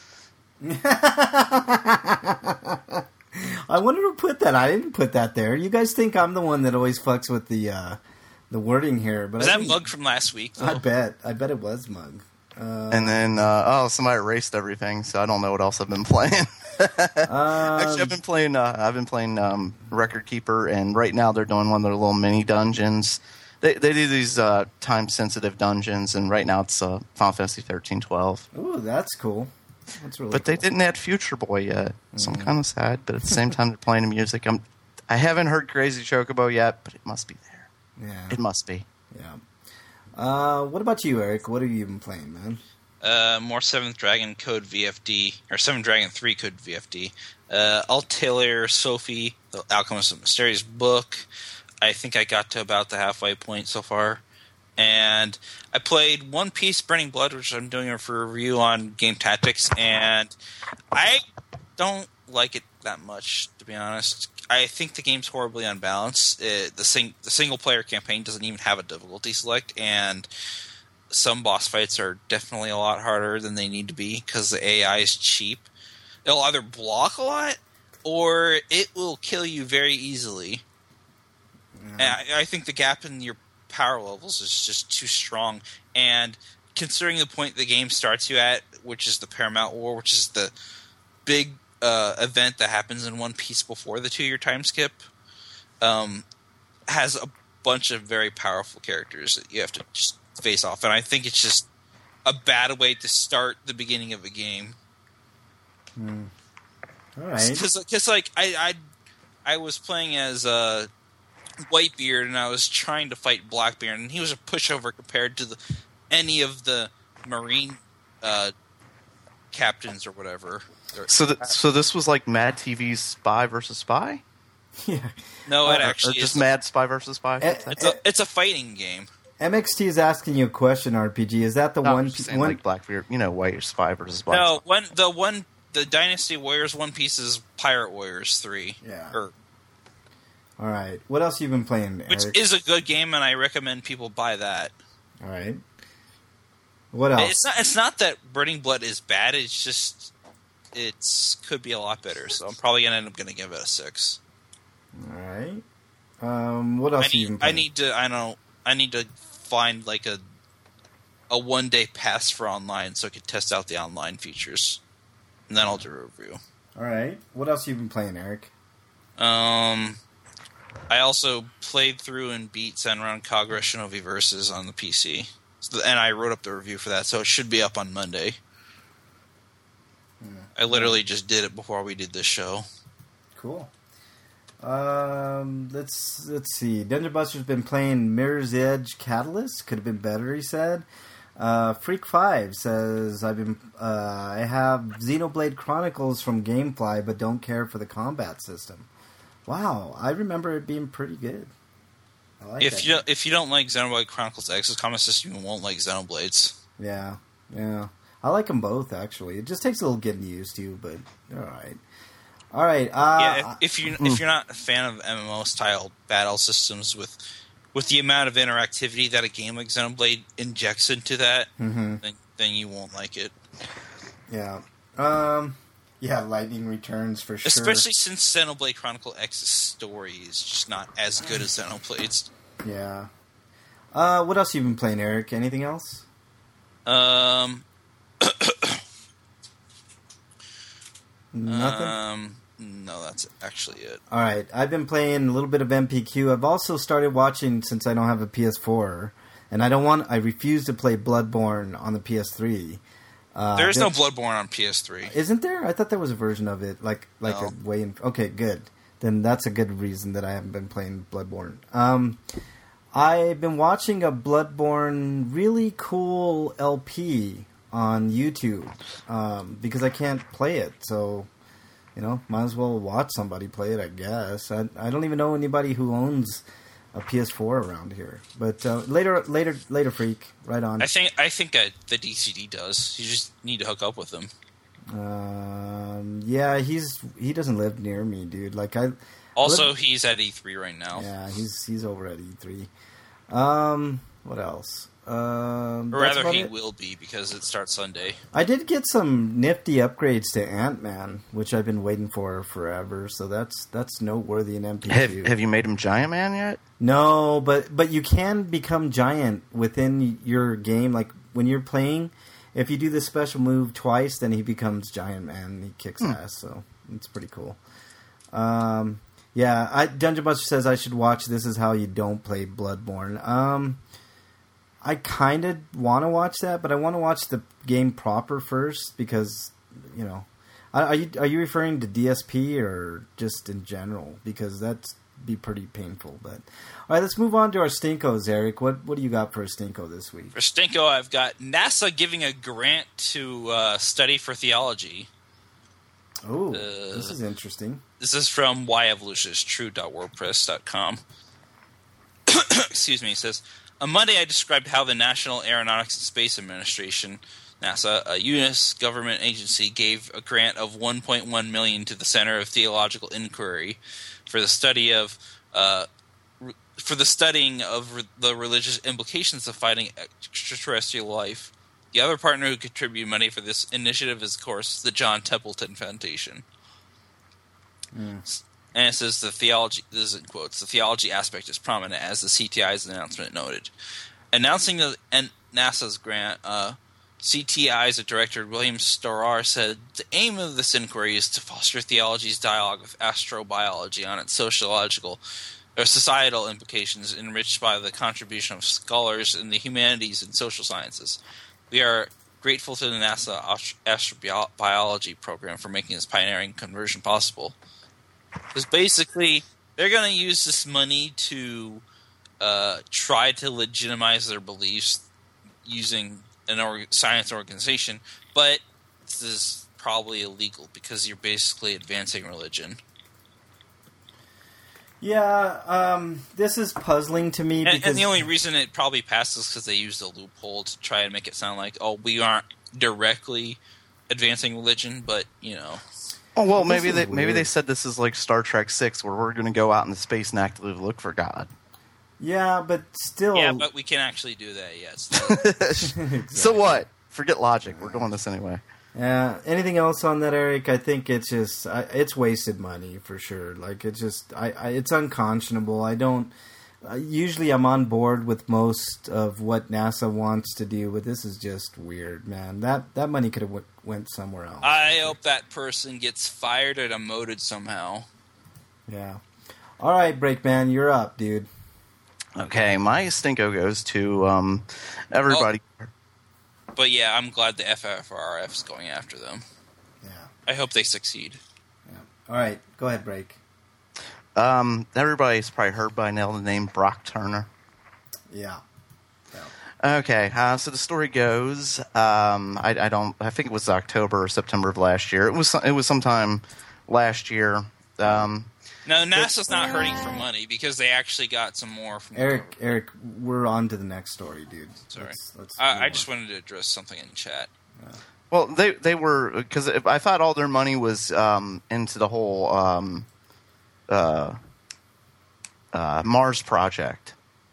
I wanted to put that. I didn't put that there. You guys think I'm the one that always fucks with the uh, the wording here, but Was I that think- Mug from last week? I Though? bet. I bet it was Mug. Uh, And then, uh, oh, somebody erased everything, so I don't know what else I've been playing. Actually, I've um, been playing. Uh, I've been playing um, Record Keeper, and right now they're doing one of their little mini dungeons. They they do these uh, time sensitive dungeons, and right now it's uh, Final Fantasy thirteen twelve. ooh, that's cool. That's really. But they cool. didn't add Future Boy yet, so Mm-hmm. I'm kind of sad. But at the same time, they're playing the music. I'm. I haven't heard Crazy Chocobo yet, but it must be there. Yeah. It must be. Yeah. Uh, what about you, Eric? What have you been playing, man? Uh, more Seventh Dragon Code V F D, or Seventh Dragon three Code V F D. Uh, Altair, Sophie, The Alchemist of Mysterious book. I think I got to about the halfway point so far. And I played One Piece Burning Blood, which I'm doing for a review on Game Tactics, and I don't like it that much, to be honest. I think the game's horribly unbalanced. It, the, sing, the single-player campaign doesn't even have a difficulty select, and some boss fights are definitely a lot harder than they need to be because the A I is cheap. It'll either block a lot, or it will kill you very easily. And I, I think the gap in your power levels is just too strong. And considering the point the game starts you at, which is the Paramount War, which is the big uh, event that happens in One Piece before the two-year time skip, um, has a bunch of very powerful characters that you have to just face off. And I think it's just a bad way to start the beginning of a game. All right. Because, like, I, I, I was playing as uh, Whitebeard, and I was trying to fight Blackbeard, and he was a pushover compared to the, any of the Marine uh, captains or whatever. So, th- so this was like Mad T V's Spy versus Spy, Yeah. No, it or, actually or just is. Mad Spy versus Spy. Eh, It's a, it's a fighting game. M X T is asking you a question, R P G. Is that the No, I'm one? just saying, one like Blackbeard, you know, White Spy versus Black. No, one the one the Dynasty Warriors One Piece is Pirate Warriors three. Yeah. Or, All right. What else you been playing, which Eric? is a good game, and I recommend people buy that. All right. What else? It's not. It's not that Burning Blood is bad. It's just it's could be a lot better. So I'm probably gonna end up gonna give it a six. All right. Um, what else I have you need. been I playing? need to. I don't. I need to find like a a one day pass for online so I could test out the online features, and then I'll do a review. All right. What else have you been playing, Eric? Um, I also played through and beat Senran Kagura Shinobi Versus on the P C, so, and I wrote up the review for that, so it should be up on Monday. I literally just did it before we did this show. Cool. Um, let's let's see. Dungeon Buster's been playing Mirror's Edge Catalyst. Could have been better, he said. Uh, Freak Five says, "I've been uh, I have Xenoblade Chronicles from GameFly, but don't care for the combat system." Wow, I remember it being pretty good. I like If that you game. don't, if you don't like Xenoblade Chronicles X's combat system, you won't like Xenoblades. Yeah, yeah, I like them both actually. It just takes a little getting used to, but they're all right. All right. Uh, yeah, if, if you if you're not a fan of M M O style battle systems with with the amount of interactivity that a game like Xenoblade injects into that, mm-hmm. then, then you won't like it. Yeah. Um. Yeah, Lightning Returns for sure. Especially since Xenoblade Chronicle X's story is just not as good as Xenoblade's. Yeah. Uh, what else have you been playing, Eric? Anything else? Um. Nothing? Um. No, that's actually it. All right. I've been playing a little bit of M P Q. I've also started watching, since I don't have a P S four, and I don't want. I refuse to play Bloodborne on the P S three. Uh, there is there- no Bloodborne on P S three. Isn't there? I thought there was a version of it, like like No. a way in. Okay, good. Then that's a good reason that I haven't been playing Bloodborne. Um, I've been watching a Bloodborne really cool L P on YouTube um, because I can't play it, so you know, might as well watch somebody play it. I guess I I don't even know anybody who owns a P S four around here, but uh, later later later freak right on. I think I think uh, the D C D does. You just need to hook up with them. Um, yeah, he's he doesn't live near me, dude. Like I Also, he's at E three right now. yeah, he's he's over at E three. Um, what else? Um, Or that's rather, about he it. will be because it starts Sunday. I did get some nifty upgrades to Ant-Man, which I've been waiting for forever. So that's that's noteworthy in M P Q. Have, have you made him Giant Man yet? No, but but you can become giant within your game. Like when you're playing, if you do the special move twice, then he becomes Giant Man. And he kicks Hmm. ass, so it's pretty cool. Um, yeah, I, Dungeon Buster says I should watch This Is How You Don't Play Bloodborne. Um, I kind of want to watch that, but I want to watch the game proper first because you know, are are you are you referring to D S P or just in general? Because that's be pretty painful. But all right, let's move on to our stinkos, Eric. What what do you got for a stinko this week? For Stinko, I've got NASA giving a grant to uh, study for theology. Oh, Uh, this is interesting. This is from y evolution is true dot wordpress dot com. Excuse me. It says, on Monday I described how the National Aeronautics and Space Administration, NASA, a U S government agency, gave a grant of one point one million dollars to the Center of Theological Inquiry for the study of uh, re- for the studying of re- the religious implications of fighting extraterrestrial life. The other partner who contributed money for this initiative is, of course, the John Templeton Foundation. And it says the theology, this is in quotes, the theology aspect is prominent, as the C T I's announcement noted. Announcing the and NASA's grant, uh, C T I's director, William Storar, said the aim of this inquiry is to foster theology's dialogue with astrobiology on its sociological or societal implications, enriched by the contribution of scholars in the humanities and social sciences. We are grateful to the NASA astrobiology program for making this pioneering conversion possible. Because basically, they're going to use this money to uh, try to legitimize their beliefs using an org- science organization, but this is probably illegal because you're basically advancing religion. Yeah, um, this is puzzling to me And, because and the only reason it probably passes is because they used a loophole to try and make it sound like, oh, we aren't directly advancing religion, but, you know. Oh well, This maybe is they maybe weird. they said this is like Star Trek Six, where we're going to go out into space and actively look for God. yeah, but still, Yeah, but we can actually do that, yes. So what? Forget logic. We're doing this anyway. Yeah. Anything else on that, Eric? I think it's just I, it's wasted money for sure. Like it's just I, I it's unconscionable. I don't. Uh, usually, I'm on board with most of what NASA wants to do, but this is just weird, man. That that money could have w- went somewhere else. I hope that person gets fired or demoted somehow. Yeah. All right, Breakman, you're up, dude. Okay, my stinko goes to um, everybody. But yeah, I'm glad the F F R F is going after them. Yeah. I hope they succeed. Yeah. All right, go ahead, Break. Um, everybody's probably heard by now the name Brock Turner. Yeah. Okay, uh, so the story goes. Um, I, I don't. I think it was October or September of last year. It was. It was sometime last year. Um, No, NASA's not hurting for money because they actually got some more from Eric, Eric, we're on to the next story, dude. Sorry. Let's, let's I, I move just on. wanted to address something in chat. well, they they were because I thought all their money was um, into the whole um, uh, uh, Mars project.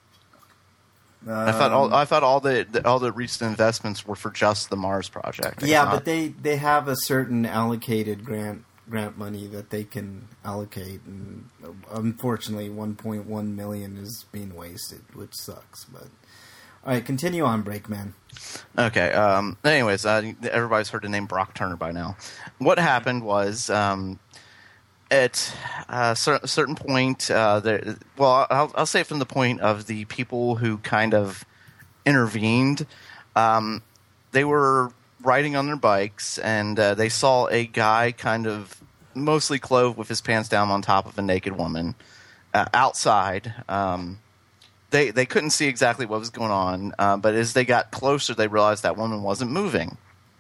I thought all I thought all the, the all the recent investments were for just the Mars project. It's Yeah, not- but they, they have a certain allocated grant grant money that they can allocate, and unfortunately, one point one million is being wasted, which sucks. But all right, continue on, Breakman. Okay. Um, anyways, uh, everybody's heard the name Brock Turner by now. What happened was, um, at a cer- certain point, uh, there, well, I'll, I'll say from the point of the people who kind of intervened, um, they were riding on their bikes, and uh, they saw a guy kind of mostly clothed with his pants down on top of a naked woman uh, outside. Um, they they couldn't see exactly what was going on, uh, but as they got closer, they realized that woman wasn't moving.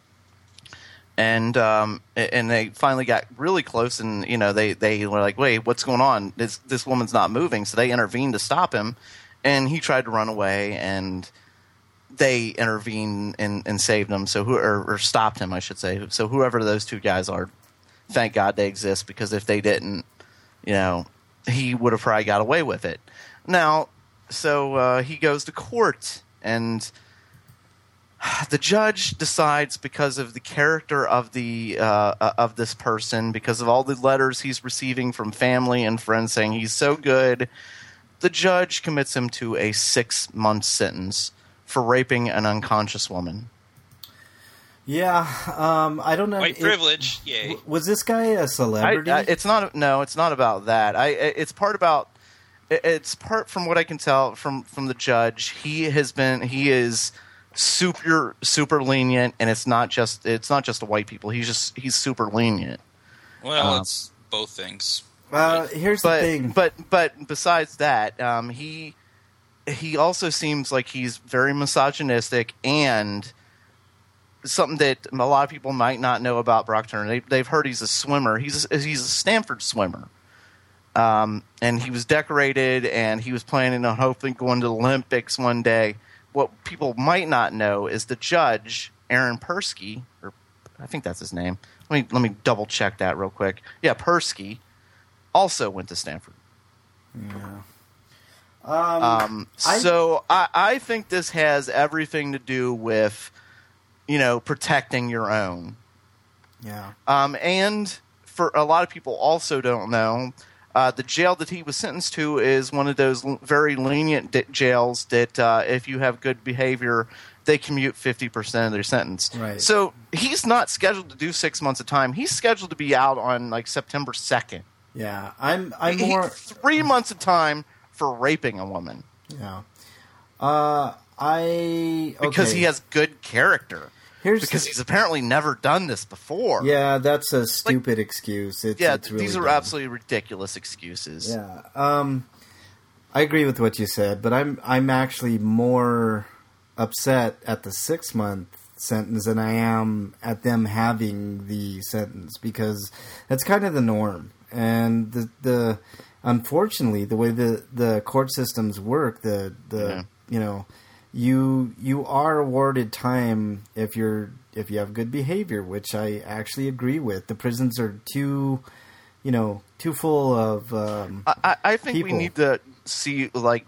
And um, and they finally got really close, and you know they, they were like, "Wait, what's going on? This this woman's not moving." So they intervened to stop him, and he tried to run away, and they intervened and, and saved him. So who or, or stopped him, I should say. So whoever those two guys are, thank God they exist, because if they didn't, you know, he would have probably got away with it. Now, so uh, he goes to court, and the judge decides, because of the character of the uh, of this person, because of all the letters he's receiving from family and friends saying he's so good, the judge commits him to a six-month sentence for raping an unconscious woman. Yeah, um, I don't know. White it- privilege, yay. w- Was this guy a I, celebrity? I, it's not. No, it's not about that. I. It's part about. it- It's part from what I can tell from from the judge. He has been. He is super super lenient, and it's not just. It's not just the white people. He's just. He's super lenient. Well, Um, it's both things. uh, here's But the thing. but but besides that, um, he he also seems like he's very misogynistic, and something that a lot of people might not know about Brock Turner. They, they've heard he's a swimmer. He's a, he's a Stanford swimmer, um, and he was decorated, and he was planning on hoping going to the Olympics one day. What people might not know is the judge, Aaron Persky, or I think that's his name. Let me let me double check that real quick. Yeah, Persky also went to Stanford. yeah. Um, I- so I, I think this has everything to do with, you know, protecting your own. Yeah. Um, and for a lot of people also don't know, uh, the jail that he was sentenced to is one of those l- very lenient d- jails that uh, if you have good behavior, they commute fifty percent of their sentence. Right. So he's not scheduled to do six months of time. He's scheduled to be out on like September second. Yeah. I'm. I'm He- more. three months of time for raping a woman Yeah. Uh, I okay. because he has good character. Here's Because the- he's apparently never done this before. Yeah, that's a stupid excuse. It's, Yeah, it's really these are dumb. absolutely ridiculous excuses. Yeah. Um, I agree with what you said, but I'm I'm actually more upset at the six month sentence than I am at them having the sentence, because that's kind of the norm. And the the unfortunately the way the, the court systems work, the the Yeah. you know, you you are awarded time if you're if you have good behavior, which I actually agree with. The prisons are too you know, too full of um, I, I- I think people. we need to see, like,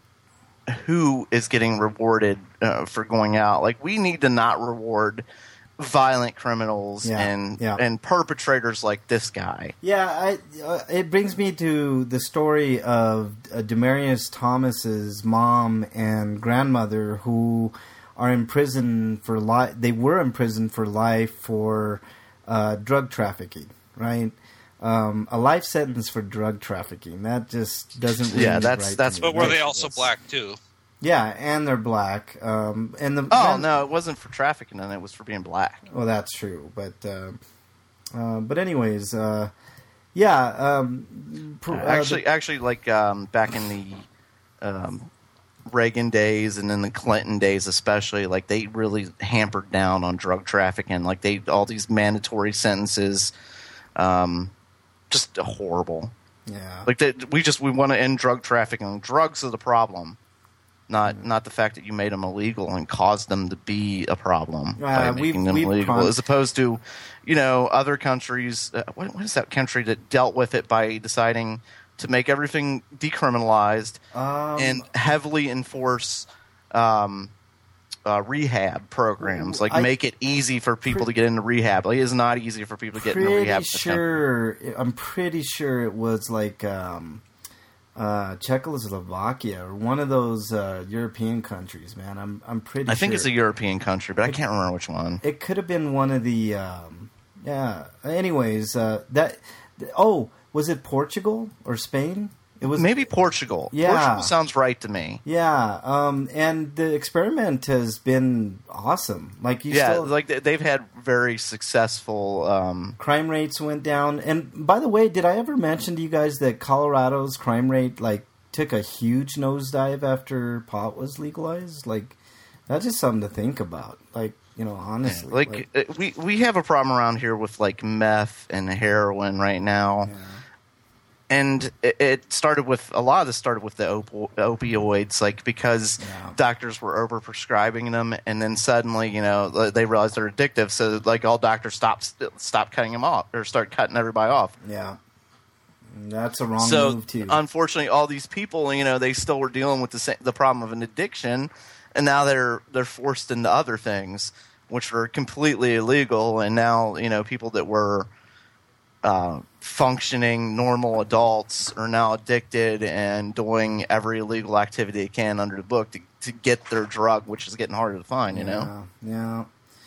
who is getting rewarded uh, for going out. Like, we need to not reward violent criminals Yeah, and yeah. and perpetrators like this guy. Yeah, I, uh, it brings me to the story of uh, Demarius Thomas's mom and grandmother, who are in prison for life. They were in prison for life for uh, drug trafficking, right? Um, a life sentence for drug trafficking. That just doesn't really Yeah, look that's- right to that's me. But were they ridiculous. also black too? Yeah, and they're black. Um, and the Oh, grand- no, it wasn't for trafficking, and it was for being black. Well, that's true, but uh, uh, but anyways, uh, yeah. Um, pr- uh, Actually, actually, like um, back in the um, Reagan days and then the Clinton days especially, like they really hampered down on drug trafficking. Like they all these mandatory sentences, um, just horrible. Yeah. Like they, we just we want to end drug trafficking. Drugs are the problem, not mm-hmm. not the fact that you made them illegal and caused them to be a problem uh, by making them illegal, prom- as opposed to, you know, other countries. Uh, what, what is that country that dealt with it by deciding to make everything decriminalized um, and heavily enforce um, uh, rehab programs, like I, make it easy for people pre- to get into rehab. Like it's not easy for people to get into rehab. Sure, I'm pretty sure it was like um, uh, Czechoslovakia or one of those uh, European countries. Man, I'm I'm pretty. I think sure. it's a European country, but I can't remember which one. It could have been one of the. Um, yeah. Anyways, uh, that. Oh. Was it Portugal or Spain? It was maybe Portugal. Yeah. Portugal sounds right to me. Yeah, um, and the experiment has been awesome. Like you, yeah, still, like they've had very successful um, crime rates went down. And by the way, did I ever mention to you guys that Colorado's crime rate like took a huge nosedive after pot was legalized? Like that's just something to think about. Like. You know, honestly, yeah, like, like we we have a problem around here with like meth and heroin right now, yeah. and it, it started with a lot of this started with the op- opioids, like because yeah. doctors were overprescribing them, and then suddenly, you know, they realized they're addictive, so like all doctors stopped stop cutting them off or start cutting everybody off. Yeah, that's a wrong so, move too. Unfortunately, all these people, you know, they still were dealing with the same, the problem of an addiction, and now they're they're forced into other things, which were completely illegal, and now, you know, people that were uh, functioning normal adults are now addicted and doing every illegal activity they can under the book to, to get their drug, which is getting harder to find, you yeah, know? Yeah.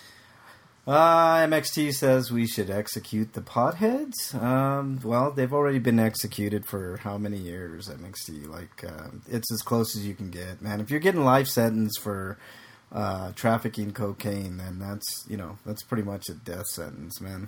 Uh, M X T says we should execute the potheads. Um, well, they've already been executed for how many years, M X T? Like, uh, it's as close as you can get, man. If you're getting life sentence for... Uh, trafficking cocaine, then that's, you know, that's pretty much a death sentence, man.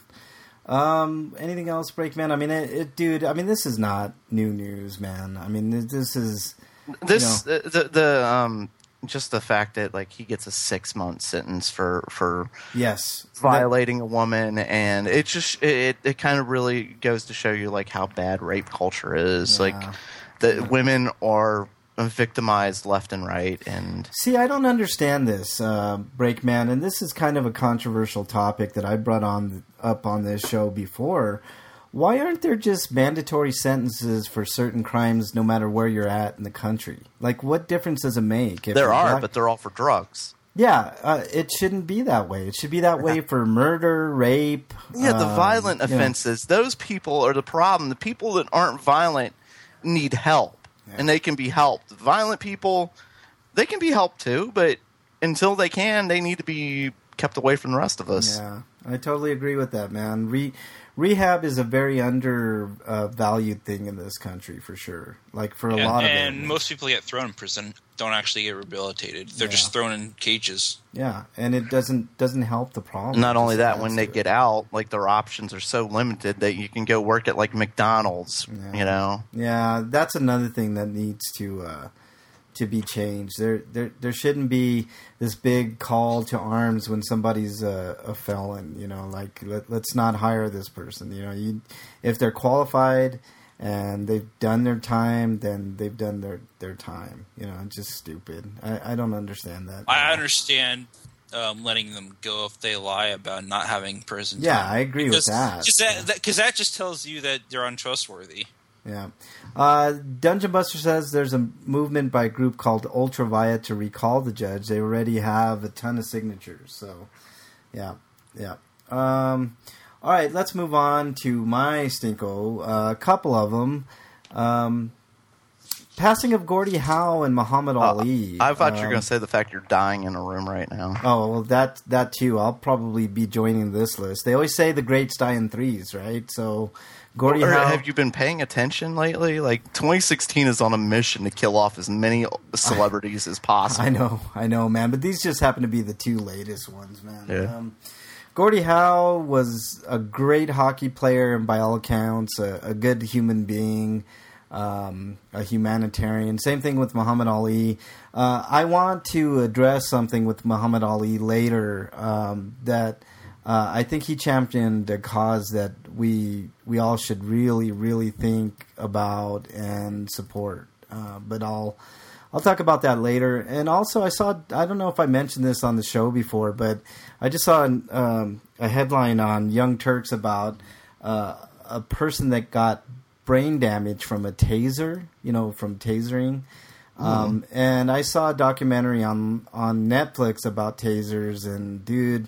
Um, anything else, Breakman? I mean, it, it, dude, I mean, this is not new news, man. I mean, this is... This, you know, the, the, um, just the fact that, like, he gets a six-month sentence for, for yes, violating that, a woman, and it just, it, it kind of really goes to show you, like, how bad rape culture is. Yeah, like, that yeah. women are... victimized left and right. And see, I don't understand this, uh, Breakman, and this is kind of a controversial topic that I brought on up on this show before. Why aren't there just mandatory sentences for certain crimes no matter where you're at in the country? Like, what difference does it make? If there are, black- but they're all for drugs. Yeah, uh, it shouldn't be that way. It should be that way for murder, rape. Yeah, the um, violent offenses. Know. Those people are the problem. The people that aren't violent need help. Yeah. And they can be helped. Violent people, they can be helped too, but until they can, they need to be kept away from the rest of us. Yeah, I totally agree with that, man. Re- rehab is a very undervalued uh, thing in this country, for sure. Like, for a yeah, lot of it. And most people get thrown in prison don't actually get rehabilitated. They're yeah. just thrown in cages. Yeah, and it doesn't doesn't help the problem. Not only that, when they get out, like, their options are so limited that you can go work at, like, McDonald's, yeah. you know? Yeah, that's another thing that needs to uh, to be changed. There, there there shouldn't be this big call to arms when somebody's a, a felon, you know, like, let, let's not hire this person. You know, you, if they're qualified and they've done their time, then they've done their, their time. You know, it's just stupid. I, I don't understand that. I understand um, letting them go if they lie about not having prison yeah, time. I agree because, with that. Because that, that, that just tells you that they're untrustworthy. Yeah. Uh, Dungeon Buster says there's a movement by a group called Ultraviolet to recall the judge. They already have a ton of signatures. So, yeah. Yeah. Um... All right, let's move on to my stinko. Uh, a couple of them. Um, passing of Gordie Howe and Muhammad uh, Ali. I thought um, you were going to say the fact you're dying in a room right now. Oh, well, that that too. I'll probably be joining this list. They always say the greats die in threes, right? So, Gordie or Howe. Have you been paying attention lately? Like, twenty sixteen is on a mission to kill off as many celebrities as possible. I know, I know, man. But these just happen to be the two latest ones, man. Yeah. Um, Gordie Howe was a great hockey player and by all accounts, a, a good human being. um, a humanitarian. Same thing with Muhammad Ali. Uh, I want to address something with Muhammad Ali later um, that uh, I think he championed a cause that we we all should really, really think about and support. Uh, but I'll I'll talk about that later. And also, I saw, I don't know if I mentioned this on the show before, but I just saw an, um, a headline on Young Turks about uh, a person that got brain damage from a taser, you know, from tasering. Um, mm. And I saw a documentary on, on Netflix about tasers, and dude,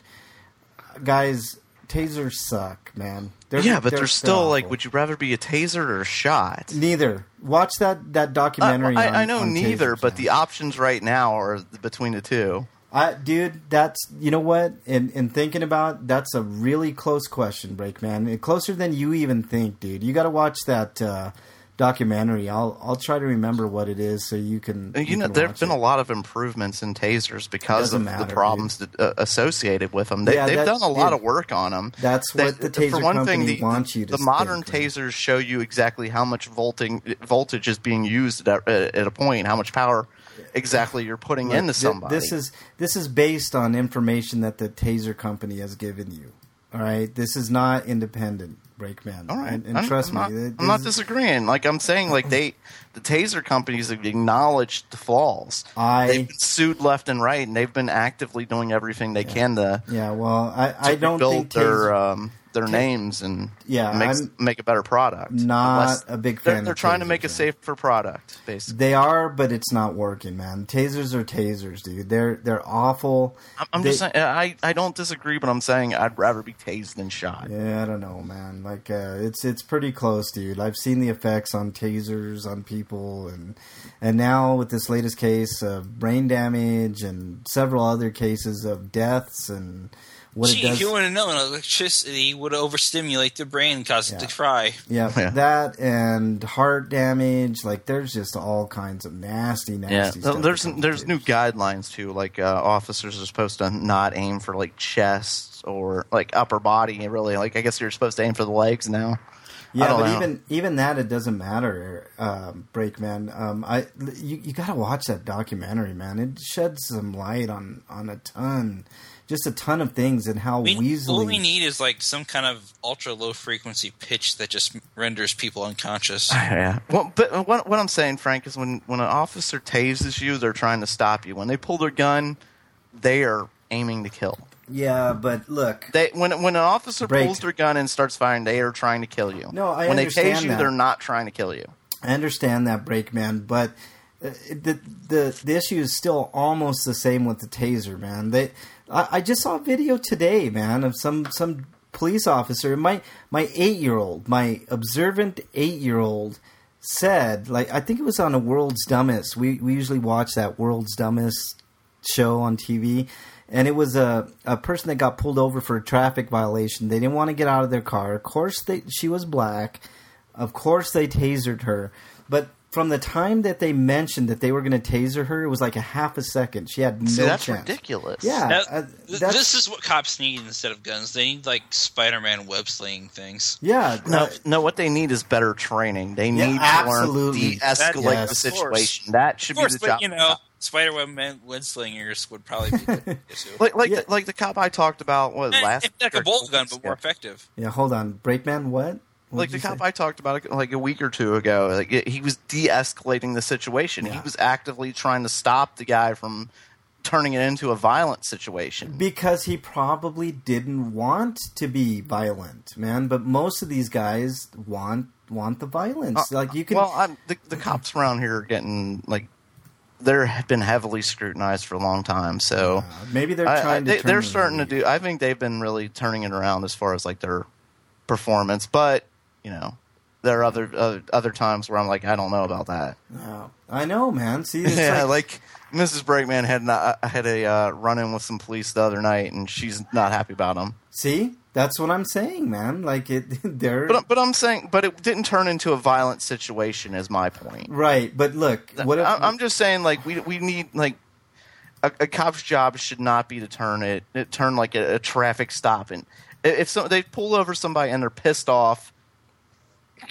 guys, tasers suck, man. They're, yeah, but they're, they're still they're like, would you rather be a taser or a shot? Neither. Watch that, that documentary. Uh, I, on, I know on neither, tasers, but man. the options right now are between the two. I, dude, that's, you know what? In in thinking about, that's a really close question, Breakman. Closer than you even think, dude. You got to watch that uh, documentary. I'll I'll try to remember what it is so you can. You, you know, can there have watch been it. a lot of improvements in tasers because Doesn't of matter, the problems that, uh, associated with them. They, Yeah, they've that- done a lot dude, of work on them. That's They- what the taser for one company thing, the, wants you to the modern think, man. tasers show you exactly how much volting, voltage is being used at, at a point, how much power exactly you're putting Look, into thi- somebody. This is this is based on information that the taser company has given you. All right, this is not independent, Breakman. All right, and, and I'm, trust I'm not, me, I'm not this is- disagreeing. Like I'm saying, like they, the taser companies have acknowledged the flaws. I- they've been sued left and right, and they've been actively doing everything they can to, Yeah, well, I, to I don't rebuild think their taser, um, their names and Yeah, make, I'm make a better product. not Unless- a big They're, fan they're of trying to tasers, make a man. safer product, basically. They are, but it's not working, man. Tasers are tasers, dude. They're they're awful. I'm, I'm They- just saying, I, I don't disagree, but I'm saying I'd rather be tased than shot. Yeah, I don't know, man. Like, uh, it's it's pretty close, dude. I've seen the effects on tasers on people, and and now with this latest case of brain damage and several other cases of deaths and what Gee, it does. if you want to know, an electricity would overstimulate the brain and cause Yeah. it to fry. Yeah, Yeah. that and heart damage. Like, there's just all kinds of nasty, Yeah, nasty stuff. there's that comes there's with new tasers. guidelines too. Like uh, officers are supposed to not aim for like chest or like upper body. Really, like I guess you're supposed to aim for the legs now. Yeah, I don't but know. even even that, it doesn't matter, um, Breakman. Um, I you, you got to watch that documentary, man. It sheds some light on, on a ton, just a ton of things, and how We, weaselly. what we need is like some kind of ultra low frequency pitch that just renders people unconscious. Yeah. Well, but what, what I'm saying, Frank, is when, when an officer tases you, they're trying to stop you. When they pull their gun, they are aiming to kill. Yeah, but look, They when when an officer Break. pulls their gun and starts firing, they are trying to kill you. No, I when understand they tase you, that. they're not trying to kill you. I understand that, Breakman, but uh, the the the issue is still almost the same with the taser, man. They, I, I just saw a video today, man, of some some police officer. My my eight year old, my observant eight year old, said, like, I think it was on a World's Dumbest. We we usually watch that World's Dumbest show on T V. And it was a, a person that got pulled over for a traffic violation. They didn't want to get out of their car. Of course, they, she was black. Of course, they tasered her. But from the time that they mentioned that they were going to taser her, it was like a half a second. She had no See, that's chance. ridiculous. Yeah. Now, uh, th- that's- this is what cops need instead of guns. They need like Spider-Man web slinging things. Yeah. No, uh, no. What they need is better training. They Yeah, need absolutely. to learn to de-escalate That- the yes. situation. That should Of course, be the but job. you know, Spider-Man web slingers would probably be good too. like like Yeah. the, like the cop I talked about what Eh, last it's like a or bolt two gun, weeks but more ago. effective. yeah, hold on. Breakman, what? What Like did the you cop say? I talked about like a week or two ago, like it, he was de-escalating the situation. Yeah. He was actively trying to stop the guy from turning it into a violent situation. Because he probably didn't want to be violent, man. But most of these guys want want the violence. like you can. Well, I'm, the, the cops around here are getting like they're been heavily scrutinized for a long time. So uh, maybe they're I- I- trying to. they, turn they're it starting to on. do. I think they've been really turning it around as far as like their performance. But you know, there are other other, other times where I'm like, I don't know about that. Yeah. I know, man. See, it's yeah, like, like Missus Breakman had not, had a uh, run in with some police the other night, and she's not happy about them. see, that's what I'm saying, man. Like it, they're But but I'm saying, but it didn't turn into a violent situation. Is my point. right. But look, what if, I, I'm just saying, like we we need like a, a cop's job should not be to turn it, it turn like a, a traffic stop, and if so, they pull over somebody and they're pissed off,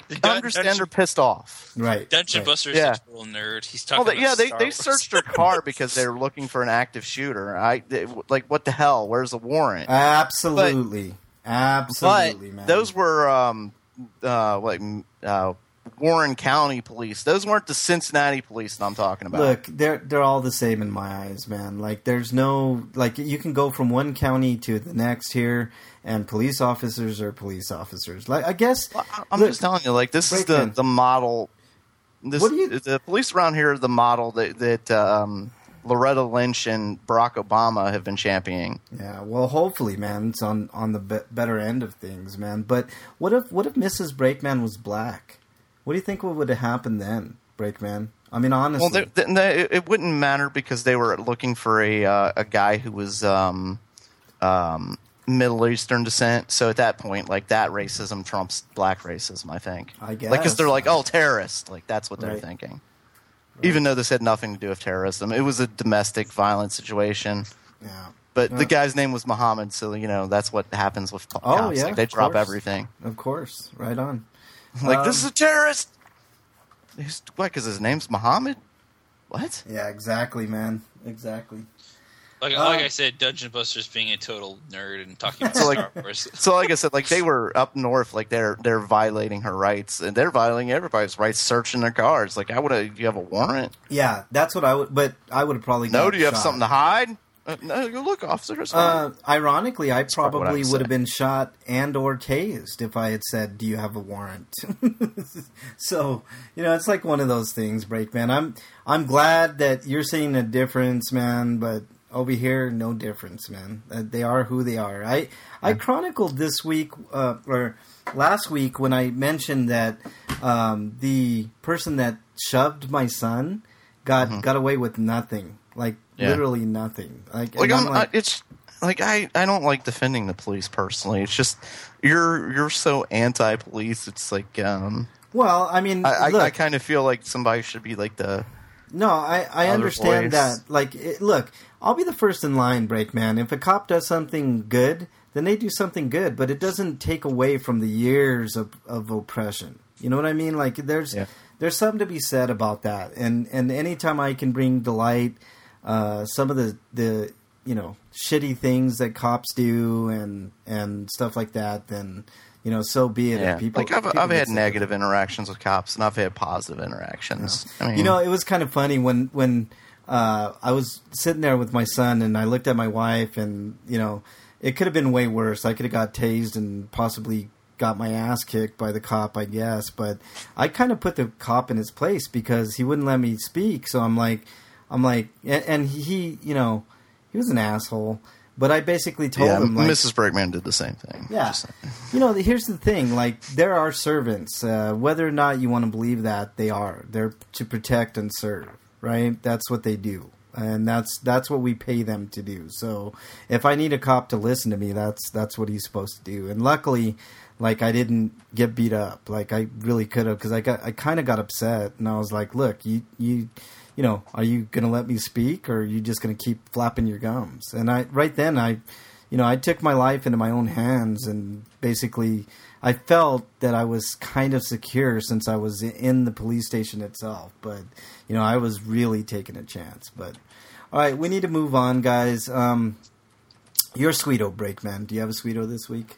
understand Dungeon, they're pissed off. Right. Dungeon right. Buster's Yeah. a total nerd. He's talking. Well, they, about yeah, they, Star they Wars. searched their car because they were looking for an active shooter. I they, like what the hell? Where's the warrant? Absolutely. Absolutely, but man. those were um, uh, like uh, Warren County police. Those weren't the Cincinnati police that I'm talking about. Look, they're they're all the same in my eyes, man. Like, there's no like you can go from one county to the next here, and police officers are police officers. Like, I guess Well, I'm look, just telling you, like this is the, Breakman. the model. This, What do you- the police around here are the model that that um, Loretta Lynch and Barack Obama have been championing. Yeah, well, hopefully, man, it's on on the be- better end of things, man. But what if what if Missus Brakeman was black? What do you think would have happened then, Brakeman? I mean, honestly, Well, they, they, they, it wouldn't matter because they were looking for a uh, a guy who was um, um, Middle Eastern descent. So at that point, like that racism trumps black racism. I think. I guess. Like, because they're like, oh, terrorists. Like that's what they're Right. thinking. Even though this had nothing to do with terrorism, it was a domestic violence situation. yeah. But Yeah. the guy's name was Muhammad, so you know that's what happens with cops. Oh, yeah, like, they of drop course. everything. Of course, right on. Like Um, this is a terrorist. He's, what? Because his name's Muhammad. What? Yeah, exactly, man. Exactly. Like, Uh, like I said, Dungeon Buster's being a total nerd and talking about So, like- Star Wars. So, like I said, like they were up north, like they're they're violating her rights, and they're violating everybody's rights, searching their cars. Like, I would have. Do you have a warrant? Yeah, that's what I would. But I would have probably. No. got Do you have shot. something to hide? Uh, no. Go look, officer. It's fine. Uh, ironically, I probably what I probably would would have say. been shot and or tased if I had said, "Do you have a warrant?" So, you know, it's like one of those things, Breakman. I'm I'm glad that you're seeing a difference, man. But over here, no difference, man. Uh, they are who they are. I I chronicled this week uh, or last week when I mentioned that um, the person that shoved my son got got away with nothing. Like Mm-hmm. Yeah. literally nothing. Like, like, and I'm, I'm like I, it's like I, I don't like defending the police personally. It's just you're you're so anti-police. It's like um, well, I mean, I, I, look, I kind of feel like somebody should be like the no, I, I Other understand voice. that. Like, it, look, I'll be the first in line, Breakman. If a cop does something good, then they do something good, but it doesn't take away from the years of, of oppression. You know what I mean? Like, there's Yeah. there's something to be said about that. And and anytime I can bring to light uh, some of the the you know shitty things that cops do and and stuff like that, then you know, so be it. yeah. If people, like I've people I've get had sick of negative it. interactions with cops, and I've had positive interactions. I mean, You know, it was kind of funny when when uh, I was sitting there with my son, and I looked at my wife, and you know, it could have been way worse. I could have got tased and possibly got my ass kicked by the cop, I guess. But I kind of put the cop in his place because he wouldn't let me speak. So I'm like, I'm like, and, and he, you know, he was an asshole. But I basically told yeah, him, like, Missus Brakeman did the same thing. yeah. Just saying. You know, here's the thing. Like, there are servants. Uh, whether or not you want to believe that, they are. They're to protect and serve, right? That's what they do. And that's that's what we pay them to do. So if I need a cop to listen to me, that's that's what he's supposed to do. And luckily, like, I didn't get beat up. Like, I really could have, because I got I kind of got upset. And I was like, look, you you... you know, are you going to let me speak, or are you just going to keep flapping your gums? And I, right then, I, you know, I took my life into my own hands, and basically, I felt that I was kind of secure since I was in the police station itself. But, you know, I was really taking a chance. But, all right, we need to move on, guys. Um, your Sweeto break, man. Do you have a Sweeto this week?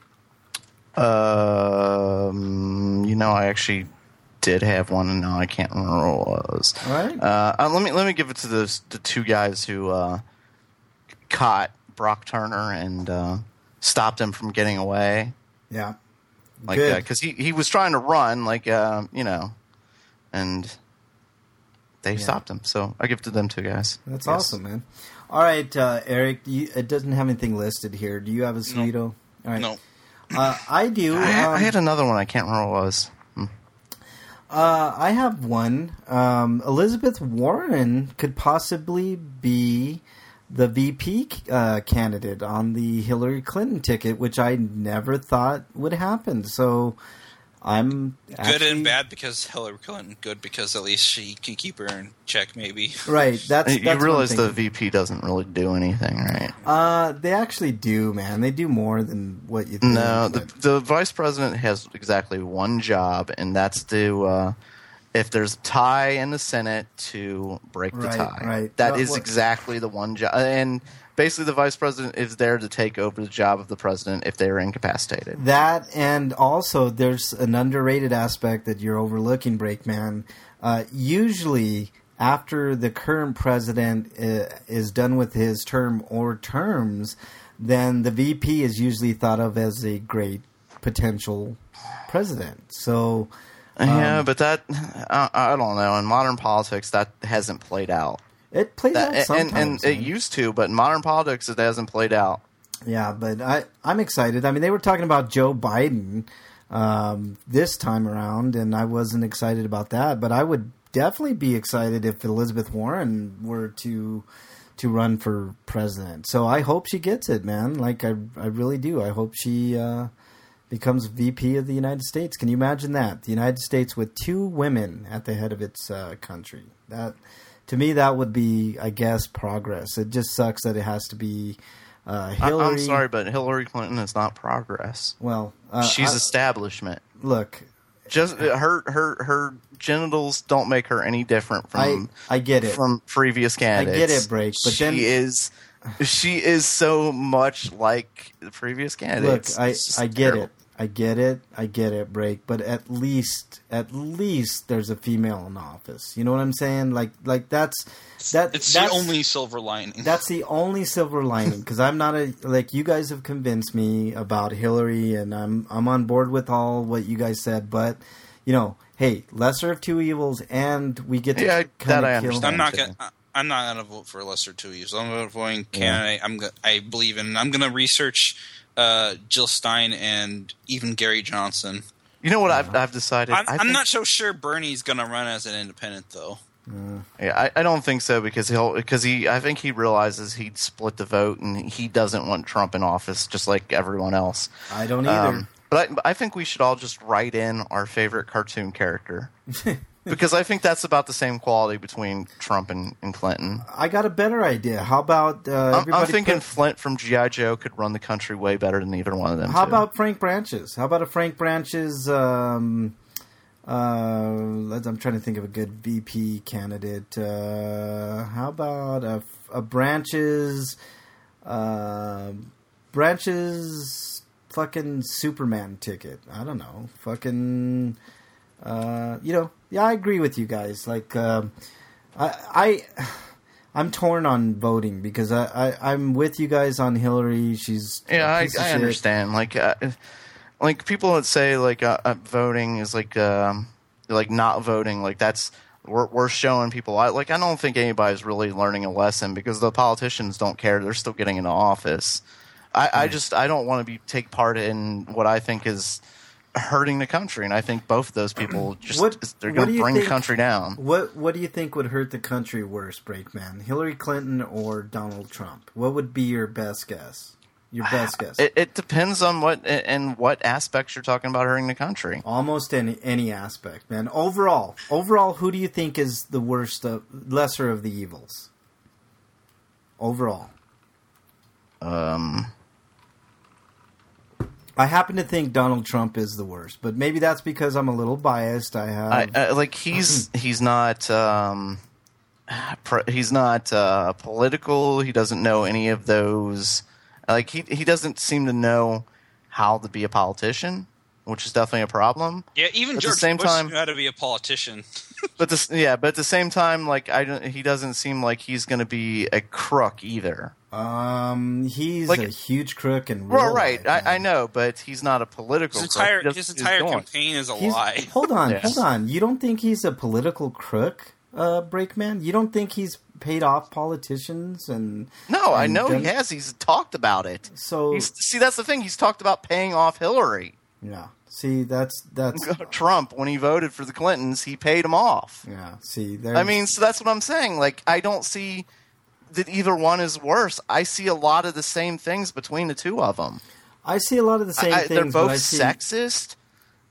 Um, you know, I actually did have one, and now I can't remember what it was. All right. Uh, uh, let me let me give it to the the two guys who uh, caught Brock Turner and uh, stopped him from getting away. Yeah. Like, Good. because he he was trying to run, like uh, you know, and they Yeah. stopped him. So I give it to them two guys. That's Yes. awesome, man. All right, uh, Eric, you, it doesn't have anything listed here. Do you have a Sweeto? All right. No. Uh, I do. I, had- um, I had another one. I can't remember what it was. Uh, I have one. Um, Elizabeth Warren could possibly be the V P uh, candidate on the Hillary Clinton ticket, which I never thought would happen. So, I'm actually, Good and bad because Hillary Clinton. Good because at least she can keep her in check, maybe. Right. That's, you that's realize one the thing. V P doesn't really do anything, right? Uh, they actually do, man. They do more than what you think. No, the, but- the vice president has exactly one job, and that's to, uh, if there's a tie in the Senate, to break the Right, tie. right. That Well, is what- exactly the one job. And basically, the vice president is there to take over the job of the president if they are incapacitated. That, and also there's an underrated aspect that you're overlooking, Breakman. Uh, usually, after the current president uh, is done with his term or terms, then the V P is usually thought of as a great potential president. So, yeah, um, but that, I, I don't know. In modern politics, that hasn't played out. it plays That, out and, sometimes. and it man. used to, but in modern politics, it hasn't played out. Yeah, but I, I'm excited. I mean, they were talking about Joe Biden um, this time around, and I wasn't excited about that. But I would definitely be excited if Elizabeth Warren were to to run for president. So I hope she gets it, man. Like, I, I really do. I hope she uh, becomes V P of the United States. Can you imagine that? The United States with two women at the head of its uh, country. That, to me, that would be, I guess, progress. It just sucks that it has to be uh, I, Hillary. I'm sorry, but Hillary Clinton is not progress. Well, uh, She's I- establishment. look. Just her, her, her genitals don't make her any different I from I get it. from previous candidates. get it, Break, but she then- is she is so much like the previous Look, candidates. I It's just I get terrible. it. I get it. I get it, Break. But at least, at least, there's a female in office. You know what I'm saying? Like, like that's that. It's that's, the only silver lining. That's the only silver lining, because I'm not a like you guys have convinced me about Hillary, and I'm I'm on board with all what you guys said. But you know, hey, lesser of two evils, and we get to Yeah, kind that I of kill. understand. I'm not too. gonna. I- I'm not gonna vote for lesser two evils. I'm gonna vote candidate. I'm. Go- I believe in. I'm gonna research uh, Jill Stein and even Gary Johnson. You know what I've I've decided. I'm, I I'm think- not so sure Bernie's gonna run as an independent though. Yeah, I, I don't think so because he'll because he I think he realizes he'd split the vote and he doesn't want Trump in office just like everyone else. I don't either. Um, but I, but I think we should all just write in our favorite cartoon character because I think that's about the same quality between Trump and, and Clinton. I got a better idea. How about uh, I'm, everybody I'm thinking put- Flint from G I. Joe could run the country way better than either one of them. How two. about Frank Branches? How about a Frank Branches? Um, uh, let's- I'm trying to think of a good V P candidate. Uh, how about a, a Branches? Uh, Branches fucking Superman ticket. I don't know. Fucking. Uh, you know. Yeah, I agree with you guys. Like, um, I. I I'm torn on voting because I, I, I'm with you guys on Hillary. She's a Yeah, I, piece of I shit. understand. Like, uh, like people that say like uh, uh, voting is like um, like not voting. Like that's we're we're showing people. I like I don't think anybody's really learning a lesson because the politicians don't care. They're still getting into office. I, I just I don't want to be take part in what I think is hurting the country, and I think both of those people just What- they're what going do to you bring think- the country down. What What do you think would hurt the country worse, Breakman? Hillary Clinton or Donald Trump? What would be your best guess? Your best guess? It, it depends on what and what aspects you're talking about hurting the country. Almost any any aspect, man. Overall, overall, who do you think is the worst, of, lesser of the evils? Overall, Um. I happen to think Donald Trump is the worst, but maybe that's because I'm a little biased. I have. I, I, like he's he's not um, pr- he's not uh, political. He doesn't know any of those. Like he he doesn't seem to know how to be a politician, which is definitely a problem. Yeah, even At the George same Bush time- knew how to be a politician. But this yeah, but at the same time, like I don't, he doesn't seem like he's going to be a crook either. um, he's Like- a huge crook and real Well, right, life, man. I, I know, but he's not a political. His crook. He entire doesn't his know what entire he's doing. campaign is a He's- lie. Hold on, Yes. hold on. You don't think he's a political crook, uh, Breakman? You don't think he's paid off politicians and No, I and know done- he has. He's talked about it. So He's, see, that's the thing. He's talked about paying off Hillary. yeah. See, that's that's Trump, when he voted for the Clintons, he paid him off. yeah. See, there's, I mean, so that's what I'm saying. Like, I don't see that either one is worse. I see a lot of the same things between the two of them. I see a lot of the same I, things. they're but both I see, sexist.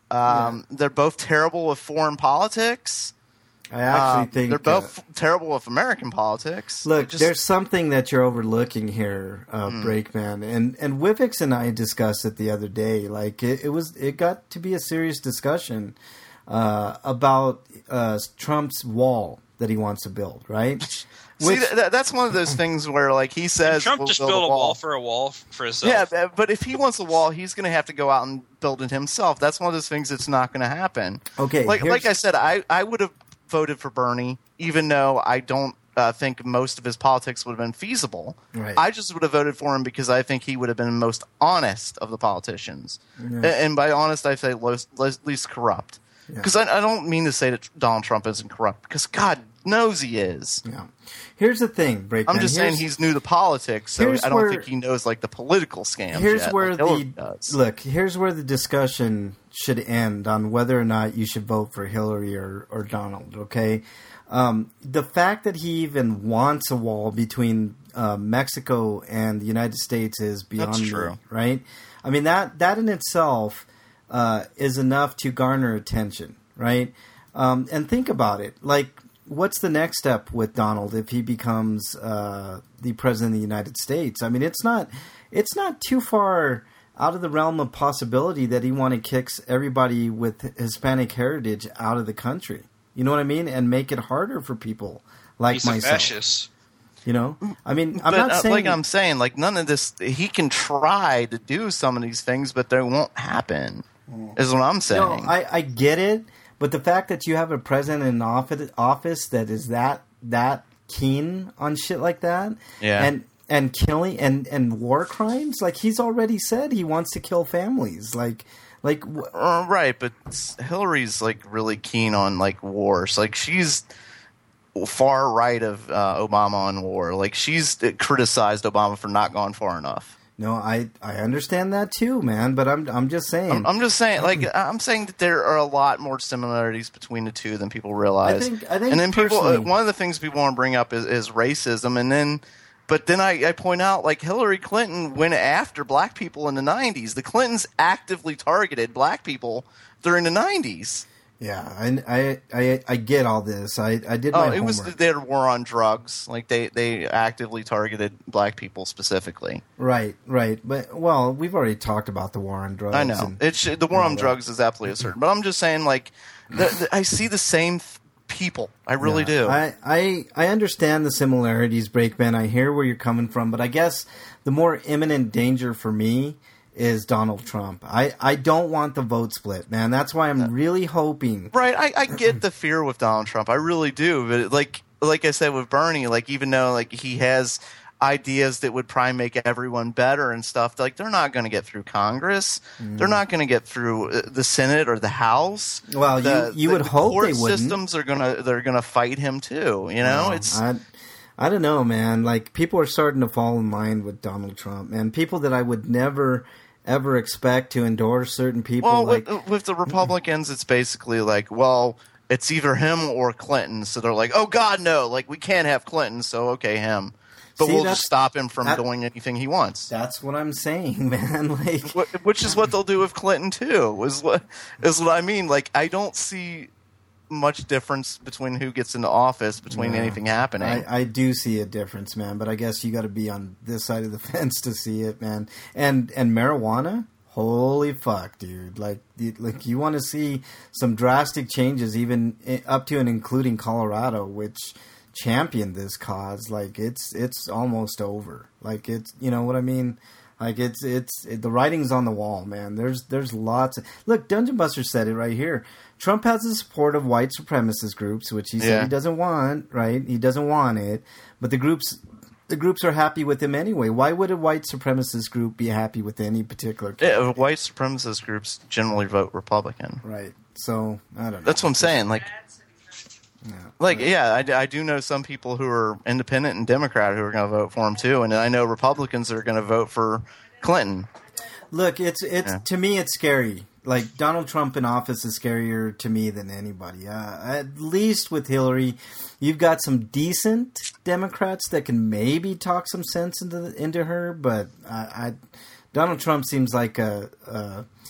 Um, yeah. They're both terrible with foreign politics. I actually um, think they're both uh, terrible with American politics. Look, just, there's something that you're overlooking here, uh, mm. Breakman, and and Wivix and I discussed it the other day. Like it, it was, it got to be a serious discussion uh, about uh, Trump's wall that he wants to build, right? Which, See, th- that's one of those things where, like, he says, Trump we'll just build, build a a wall. wall for a wall for himself. Yeah, but if he wants a wall, he's going to have to go out and build it himself. That's one of those things that's not going to happen. Okay, like like I said, I, I would have voted for Bernie, even though I don't uh, think most of his politics would have been feasible. Right. I just would have voted for him because I think he would have been the most honest of the politicians. Yeah. And by honest, I say least, least corrupt. Because yeah. I, I don't mean to say that Donald Trump isn't corrupt, because God knows he is. Yeah. Here's the thing, Breakman. I'm just here's, saying he's new to politics, so I don't where, think he knows like the political scams. Here's yet, where like the look. Here's where the discussion should end on whether or not you should vote for Hillary or, or Donald. Okay, um, the fact that he even wants a wall between uh, Mexico and the United States is beyond That's me, true. right? I mean that that in itself uh, is enough to garner attention, right? Um, and think about it, like. What's the next step with Donald if he becomes uh, the president of the United States? I mean, it's not it's not too far out of the realm of possibility that he want to kick everybody with Hispanic heritage out of the country. You know what I mean? And make it harder for people like He's myself. A fascist. You know, I mean, I'm but, not uh, saying like I'm saying, like none of this. He can try to do some of these things, but they won't happen. Is what I'm saying. No, I, I get it. But the fact that you have a president in office, office that is that that keen on shit like that, yeah. and and killing and, and war crimes, like he's already said he wants to kill families, like like uh, right. But Hillary's like really keen on like wars, like she's far right of uh, Obama on war, like she's criticized Obama for not going far enough. No, I, I understand that too, man. But I'm I'm just saying. I'm, I'm just saying, like I'm saying that there are a lot more similarities between the two than people realize. I think, I think and then people, personally, uh, one of the things people want to bring up is, is racism, and then, but then I, I point out, like Hillary Clinton went after black people in the nineties. The Clintons actively targeted black people during the nineties. Yeah, I, I, I, I get all this. I, I did my oh, homework. it was their war on drugs. Like they, they actively targeted black people specifically. Right, right. But well, we've already talked about the war on drugs. I know and, it's the war on that. drugs is absolutely absurd. But I'm just saying, like, the, the, I see the same th- people. I really yeah, do. I, I, I understand the similarities, Breakman. I hear where you're coming from, but I guess the more imminent danger for me is Donald Trump. I, I don't want the vote split, man. That's why I'm really hoping. Right. I, I get the fear with Donald Trump. I really do. But like like I said with Bernie, like even though like he has ideas that would probably make everyone better and stuff, like they're not going to get through Congress. Mm. They're not going to get through the Senate or the House. Well, the, you you the, would the hope court they wouldn't. Systems are gonna they're gonna fight him too. You know, no, it's. I, I don't know, man. Like people are starting to fall in line with Donald Trump, man. People that I would never. ever expect to endorse certain people. Well, like, with, with the Republicans, it's basically like, well, it's either him or Clinton. So they're like, oh, God, no. Like, we can't have Clinton, so okay, him. But See, we'll just stop him from that, doing anything he wants. That's what I'm saying, man. Like, Which is what they'll do with Clinton, too, is what, is what I mean. Like, I don't see much difference between who gets into office between yeah, anything happening. I, I do see a difference, man, but I guess you got to be on this side of the fence to see it, man. And and marijuana, holy fuck, dude! Like like you want to see some drastic changes, even up to and including Colorado, which championed this cause. Like it's it's almost over. Like it's you know what I mean. Like it's it's it, the writing's on the wall, man. There's there's lots of look. Dungeon Buster said it right here. Trump has the support of white supremacist groups, which he said yeah. he doesn't want. Right? He doesn't want it. But the groups the groups are happy with him anyway. Why would a white supremacist group be happy with any particular candidate? Yeah, white supremacist groups generally vote Republican. Right. So I don't know. That's what I'm saying. Like. Yeah. Like, yeah, I, I do know some people who are independent and Democrat who are going to vote for him, too. And I know Republicans that are going to vote for Clinton. Look, it's it's Yeah. to me, it's scary. Like, Donald Trump in office is scarier to me than anybody. Uh, at least with Hillary, you've got some decent Democrats that can maybe talk some sense into the, into her. But I, I, Donald Trump seems like a... a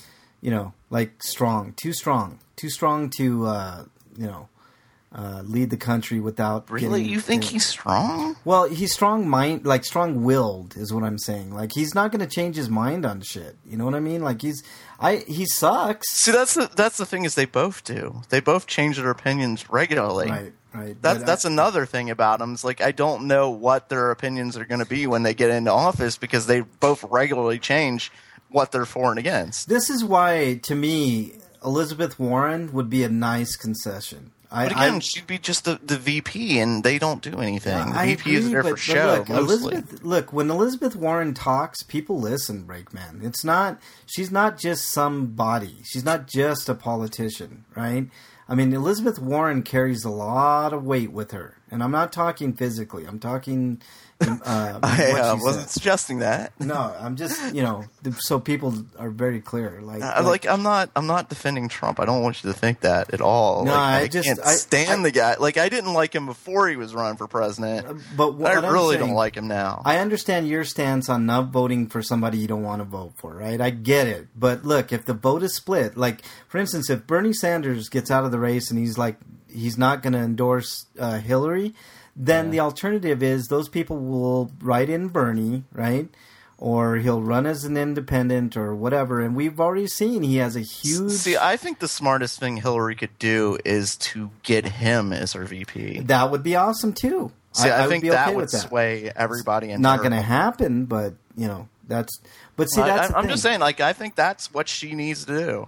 you know, like strong, too strong, too strong to, uh, you know, uh, lead the country without. Really, getting, you think you know, he's strong? Well, he's strong mind, like strong-willed, is what I'm saying. Like he's not going to change his mind on shit. You know what I mean? Like he's, I he sucks. See, that's the that's the thing is they both do. They both change their opinions regularly. Right, right. That's But that's I, another thing about them. It's like I don't know what their opinions are going to be when they get into office because they both regularly change what they're for and against. This is why, to me, Elizabeth Warren would be a nice concession. I, But again, I, she'd be just the, the V P, and they don't do anything. The I V P is agree, there but- for but show, look, mostly. Elizabeth, look, when Elizabeth Warren talks, people listen, Breakman. It's not, she's not just somebody. She's not just a politician, right? I mean, Elizabeth Warren carries a lot of weight with her. And I'm not talking physically. I'm talking... Uh, I what uh, she wasn't said. suggesting that. No, I'm just, you know, so people are very clear. Like, Uh, like I'm not, I'm not defending Trump. I don't want you to think that at all. No, like, I I, just- can't I- stand I- the guy. Like I didn't like him before he was running for president. but what I I'm really saying- don't like him now. I understand your stance on not voting for somebody you don't want to vote for, right? I get it. But look, if the vote is split, like, for instance, if Bernie Sanders gets out of the race and he's like, he's not going to endorse uh, Hillary, then Yeah. the alternative is those people will write in Bernie, right? Or he'll run as an independent or whatever. And we've already seen he has a huge... See, I think the smartest thing Hillary could do is to get him as her V P. That would be awesome, too. See, I, would think be that okay would with that. sway everybody. Into Not her. going to happen, but, you know, that's... But see, Well, that's I, the I'm thing. just saying, like, I think that's what she needs to do.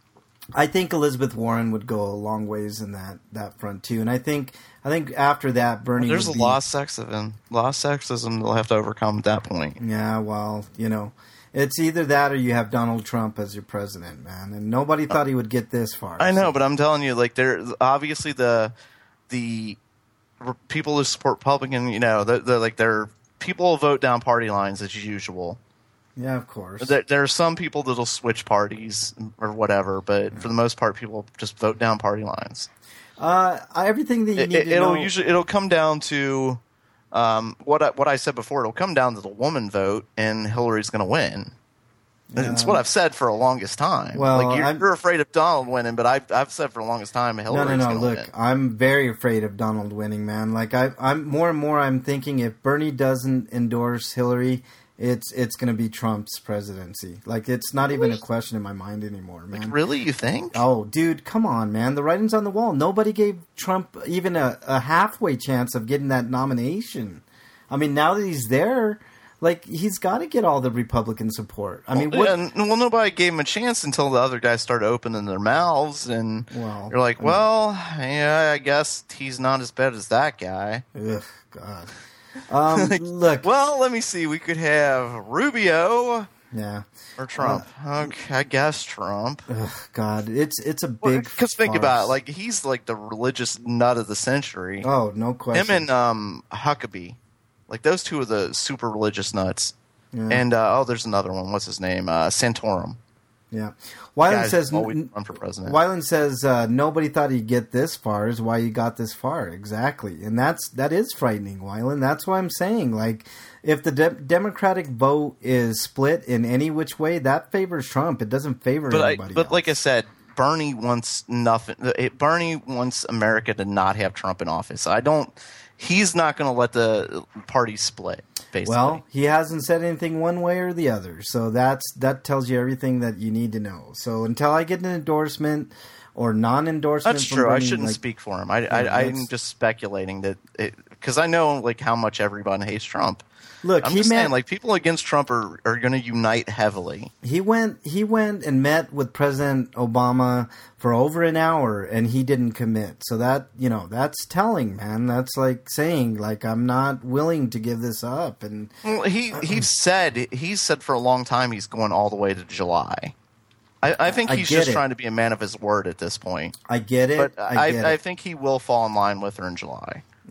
I think Elizabeth Warren would go a long ways in that, that front too, and I think I think after that Bernie. There's a would be, lot of sexism, a lot of sexism they'll have to overcome at that point. Yeah, well, you know, it's either that or you have Donald Trump as your president, man, and nobody thought he would get this far. I know, so. but I'm telling you, like, there obviously the the re- people who support Republican, you know, they're, they're like they're people will vote down party lines as usual. Yeah, of course. There, there are some people that'll switch parties or whatever, but for the most part, people just vote down party lines. Uh, everything that you It, need to it'll know. usually it'll come down to um, what I, what I said before. It'll come down to the woman vote, and Hillary's going to win. It's what I've said for the longest time. Well, like you're, I'm- you're afraid of Donald winning, but I've I've said for the longest time no, Hillary's no, no. going to Look, win. I'm very afraid of Donald winning, man. Like I, I'm more and more. I'm thinking if Bernie doesn't endorse Hillary, it's it's going to be Trump's presidency. Like it's not even a question in my mind anymore, man. Really, you think? Oh, dude, come on, man. The writing's on the wall. Nobody gave Trump even a, a halfway chance of getting that nomination. I mean, now that he's there, like, he's got to get all the Republican support. I mean, well, what... and, well, nobody gave him a chance until the other guys started opening their mouths, and Well, you're like, I mean- well, yeah, I guess he's not as bad as that guy. Ugh, God. Um, look. Well, let me see. We could have Rubio Yeah. or Trump. okay, I guess Trump. Ugh, God. It's it's a big... Because think farce. about it, like he's like the religious nut of the century. Oh, no question. Him and um, Huckabee, like those two are the super religious nuts. Yeah. And uh, oh, there's another one. What's his name? Uh, Santorum. Yeah. Weiland Guys says... always n- run for president. Weiland says uh, nobody thought he'd get this far is why he got this far. Exactly. And that's that is frightening, Weiland. That's why I'm saying, like, if the de- Democratic vote is split in any which way, that favors Trump. It doesn't favor But I, anybody but else. like I said, Bernie wants nothing. It, Bernie wants America to not have Trump in office. I don't. He's not going to let the party split. Basically. Well, he hasn't said anything one way or the other, so that's that tells you everything that you need to know. So until I get an endorsement or non-endorsement, that's from true. I Bernie, shouldn't like, speak for him. I, Yeah, I, I'm that's- just speculating that because I know like how much everyone hates Trump. Look, I'm he just met saying, like people against Trump are, are going to unite heavily. he went he went and met with President Obama for over an hour, and he didn't commit. So that you know that's telling, man. That's like saying like I'm not willing to give this up, and Well, he he said he's said for a long time he's going all the way to July. I, I think I he's get just it. trying to be a man of his word at this point. I get it. But I I, get I it. think he will fall in line with her in July. Yeah,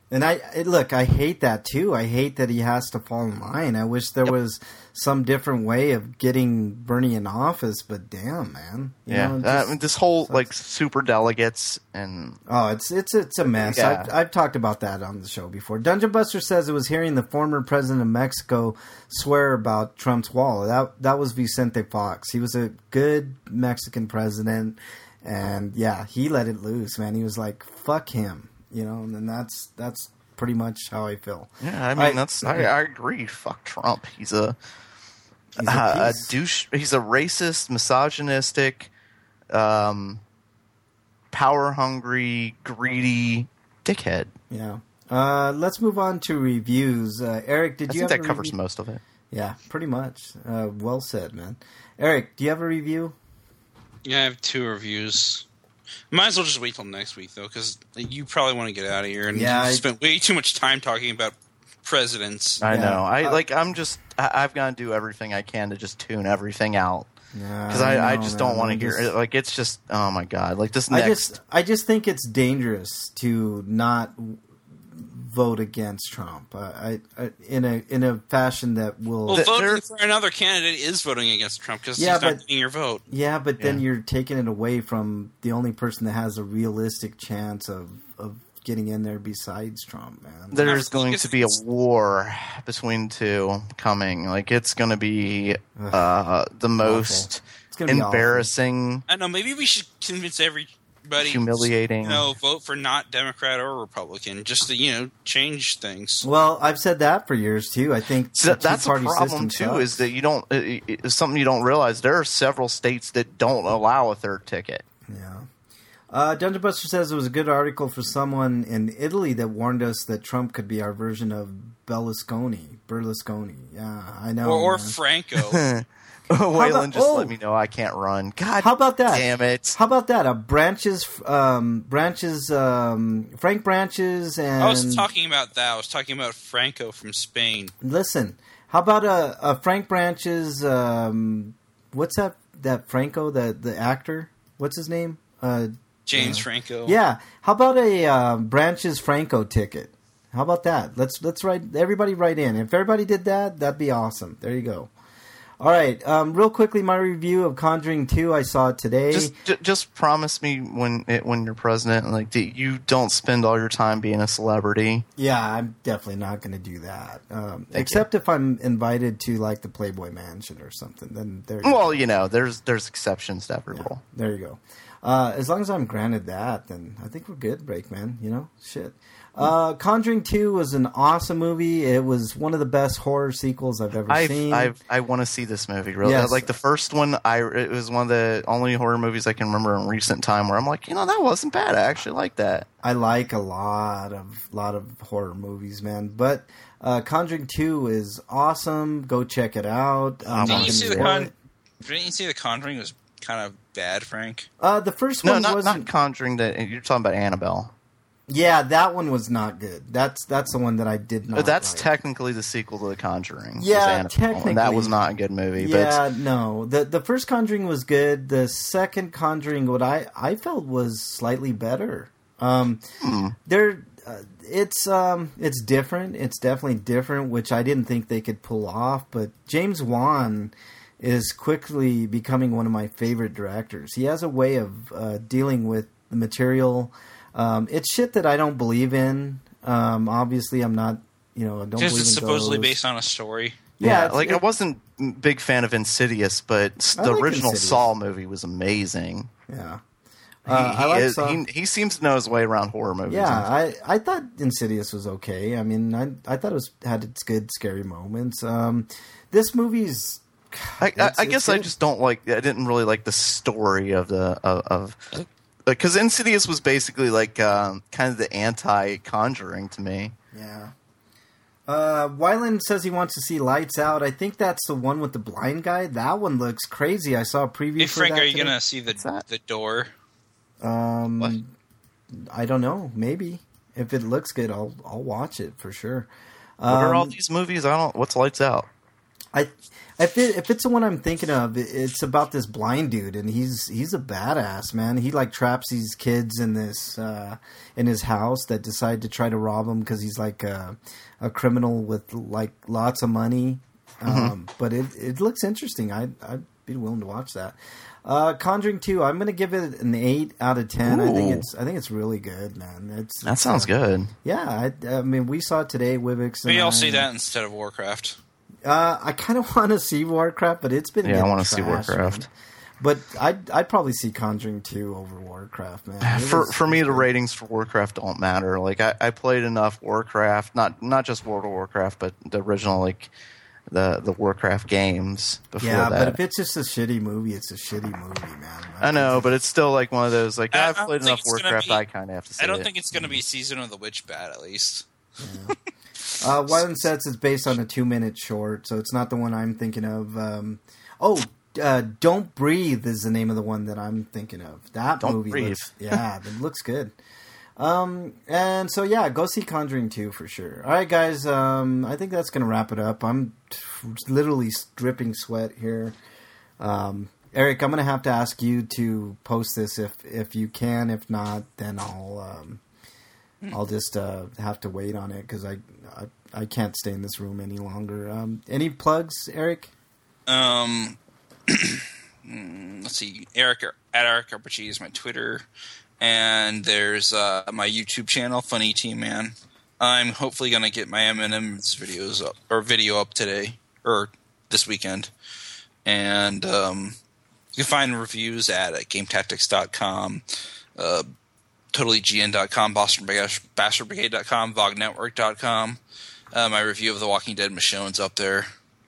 And I, I look, I hate that too. I hate that he has to fall in line. I wish there Yep. was some different way of getting Bernie in office, but damn, man. You Yeah, know, it uh, just this whole sucks. like super delegates and Oh, it's it's it's a mess. Yeah. I've, I've talked about that on the show before. Dungeon Buster says it was hearing the former president of Mexico swear about Trump's wall. That that was Vicente Fox. He was a good Mexican president, and yeah, he let it loose, man. He was like, "Fuck him," you know, and then that's that's pretty much how I feel. yeah, I mean I- that's I, I agree. Fuck Trump. He's a He's a uh, a piece. douche. He's a racist, misogynistic, um, power hungry, greedy dickhead. Yeah. Uh, let's move on to reviews. Uh, Eric, did I you think have that a covers review? most of it. Yeah, pretty much. Uh, well said, man. Eric, do you have a review? Yeah, I have two reviews. Might as well just wait till next week, though, because you probably want to get out of here and Yeah, I- you spent way too much time talking about presidents. I Yeah. know. I Uh, like. I'm just. I, I've got to do everything I can to just tune everything out Yeah, because I, I know, just man. don't want to I'm hear just- it. Like it's just. Oh my god! Like this I next. just, I just think it's dangerous to not vote against Trump. Uh, I, I, in a in a fashion that will. Well, Th- voting there- for another candidate is voting against Trump because Yeah, he's not but- getting your vote. yeah, but then Yeah. you're taking it away from the only person that has a realistic chance of of getting in there besides Trump, man. There's I going think to be a it's- war between two coming. Like it's going to be uh, the most It's gonna be awful. embarrassing, I don't know. Maybe we should convince everybody, humiliating. you know, vote for not Democrat or Republican, just to you know change things. Well, I've said that for years too. I think So the that's a two-party problem system too. sucks. Is that you don't? It, it's something you don't realize. There are several states that don't allow a third ticket. Yeah. Uh, Dungeon Buster says it was a good article for someone in Italy that warned us that Trump could be our version of Berlusconi. Berlusconi. Yeah, I know. Or, or man. Franco. Waylon just oh. let me know I can't run. God, How about that? Damn it! How about that? A branches, um, branches, um, Frank Branches, and I was talking about that. I was talking about Franco from Spain. listen. How about a, a Frank Branches? Um, what's that? That Franco, the the actor. What's his name? Uh, James Franco. Yeah. How about a uh, Branches Franco ticket? How about that? Let's let's write everybody write in. If everybody did that, that'd be awesome. There you go. All right. Um, real quickly, my review of Conjuring two. I saw it today. Just, j- just promise me when it, when you're president, like that you don't spend all your time being a celebrity. yeah, I'm definitely not going to do that. Um, Thank except if I'm invited to like the Playboy Mansion or something. Then there. You Well, go. you know, there's there's exceptions to every rule. There you go. Uh, as long as I'm granted that, then I think we're good, Breakman. You know, shit. Uh, Conjuring two was an awesome movie. It was one of the best horror sequels I've ever I've, seen. I've, I want to see this movie. Really, Yes. like the first one. I it was one of the only horror movies I can remember in recent time where I'm like, you know, that wasn't bad. I actually like that. I like a lot of lot of horror movies, man. But uh, Conjuring two is awesome. Go check it out. Um, Didn't wanna you see the see con- it. Didn't you see the Conjuring was kind of bad, Frank? Uh, the first No, one not wasn't. not Conjuring. That you're talking about Annabelle. Yeah, that one was not good. That's that's the one that I did not. But that's like. technically the sequel to The Conjuring. was Yeah, Annabelle, and technically. that was not a good movie. Yeah, no. The the first Conjuring was good. The second Conjuring, what I, I felt was slightly better. Um, Hmm. there, uh, it's um, it's different. It's definitely different, which I didn't think they could pull off. But James Wan is quickly becoming one of my favorite directors. He has a way of uh, dealing with the material. Um, it's shit that I don't believe in. Um, obviously, I'm not. You know, I don't Because believe it's in supposedly ghosts. based on a story. Yeah, Yeah, it's- like it- I wasn't a big fan of Insidious, but s- I the like original Insidious. Saw movie was amazing. Yeah. He, Uh, he, I like is- Saw. he, he seems to know his way around horror movies. Yeah, I, I thought Insidious was okay. I mean, I I thought it was had its good scary moments. Um, this movie's I, I, it's- I it's guess I good. just don't like. I didn't really like the story of the of because Insidious was basically like um, kind of the anti Conjuring to me. yeah. Uh, Wyland says he wants to see Lights Out. I think that's the one with the blind guy. That one looks crazy. I saw a preview. Hey, for Frank, that are you today. going to see the that? the door? Um, What? I don't know. Maybe if it looks good, I'll I'll watch it for sure. What are all Um, these movies? I don't. What's Lights Out? I if it, if it's the one I'm thinking of, it's about this blind dude, and he's he's a badass, man. He like traps these kids in this uh, in his house that decide to try to rob him because he's like a, a criminal with like lots of money. Um, mm-hmm. But it it looks interesting. I I'd, I'd be willing to watch that. Uh, Conjuring two, I'm going to give it an eight out of ten. Ooh. I think it's I think it's really good, man. It's, that it's, sounds uh, good. Yeah, I, I mean, we saw it today, Wibix. Maybe I'll I, see that instead of Warcraft. Uh, I kind of want to see Warcraft, but it's been yeah. I want to see Warcraft, man. But I'd I'd probably see Conjuring two over Warcraft, man. It for was, for me, the ratings for Warcraft don't matter. Like I, I played enough Warcraft, not not just World of Warcraft, but the original like. The the Warcraft games before yeah, that. but if it's just a shitty movie, it's a shitty movie, man. I, I know, but it's still like one of those. Like I, I've played enough Warcraft, be, I kind of have to say I don't it. think it's going to be Season of the Witch bad, at least. Yeah. uh, One Sets is based on a two minute short, so it's not the one I'm thinking of. Um, oh, uh, Don't Breathe is the name of the one that I'm thinking of. That Don't movie breathe. looks, yeah, it looks good. Um, and so yeah, go see Conjuring two for sure. All right, guys. Um, I think that's gonna wrap it up. I'm t- literally dripping sweat here. Um, Eric, I'm gonna have to ask you to post this if if you can. If not, then I'll um, I'll just uh, have to wait on it because I, I I can't stay in this room any longer. Um, any plugs, Eric? Um, let's see. Eric at Eric Arpachie is my Twitter. And there's uh, my YouTube channel, Funny Team Man. I'm hopefully gonna get my M and M's videos up or video up today or this weekend. And um, you can find reviews at, at game tactics dot com, uh, totally g n dot com, boston bastard brigade dot com, vog network dot com. Uh, my review of The Walking Dead Michonne's up there.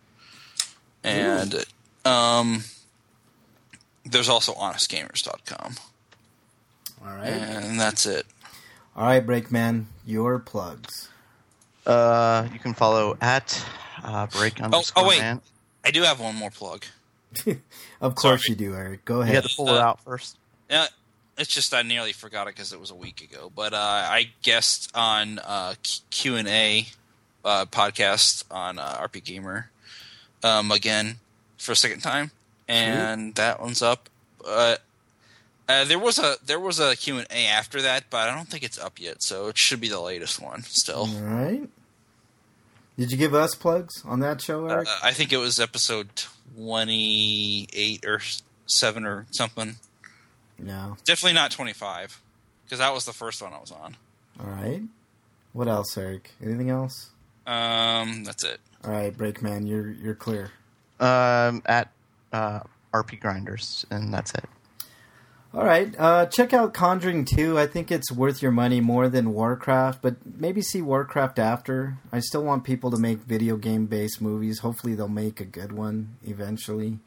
And um, there's also honest gamers dot com. All right. And that's it. All right, Breakman, your plugs. Uh, you can follow at uh, break underscore oh, oh, wait. man. I do have one more plug. Of course Sorry. you do, Eric. Go ahead. You had to pull it Uh, out first. Yeah, it's just I nearly forgot it because it was a week ago. But uh, I guest on uh, Q and A uh, podcast on uh, R P Gamer um, again for a second time, and that one's up. Uh, Uh, there was a there was a Q and A after that, but I don't think it's up yet, so it should be the latest one still. All right. Did you give us plugs on that show, Eric? Uh, I think it was episode twenty-eight or seven or something. No. Definitely not twenty-five, because that was the first one I was on. All right. What else, Eric? Anything else? Um, that's it. All right, Breakman, you're you're clear. Um, at uh, R P Grinders, and that's it. All right. Uh, check out Conjuring two. I think it's worth your money more than Warcraft, but maybe see Warcraft after. I still want people to make video game-based movies. Hopefully they'll make a good one eventually.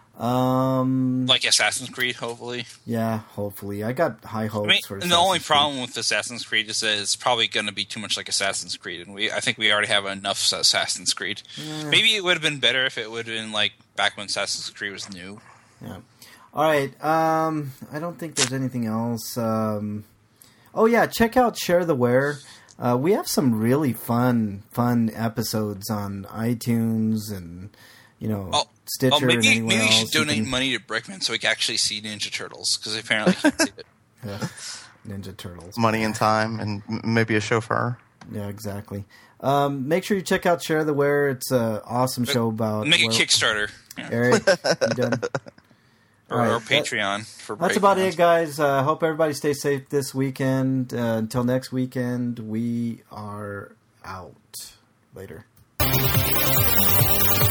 Um, Like Assassin's Creed, hopefully. yeah, hopefully. I got high hopes I mean, for and Assassin's the only Creed. problem with Assassin's Creed is that it's probably going to be too much like Assassin's Creed, and we I think we already have enough Assassin's Creed. Yeah. Maybe it would have been better if it would have been like back when Assassin's Creed was new. Yeah. All right. Um, I don't think there's anything else. Um, oh yeah, check out Share the Wear. Uh, we have some really fun, fun episodes on iTunes and you know Oh, Stitcher oh, maybe and anywhere maybe we else. should donate you can, money to Brickman so we can actually see Ninja Turtles because apparently he can't see it. Yeah, Ninja Turtles. Money and time, and m- maybe a chauffeur. Yeah, exactly. Um, make sure you check out Share the Wear. It's an awesome show about Make a where- Kickstarter yeah. Eric, you done? or, All right, or that- Patreon for. That's about it, guys. I uh, hope everybody stays safe this weekend. Uh, until next weekend, we are out. Later.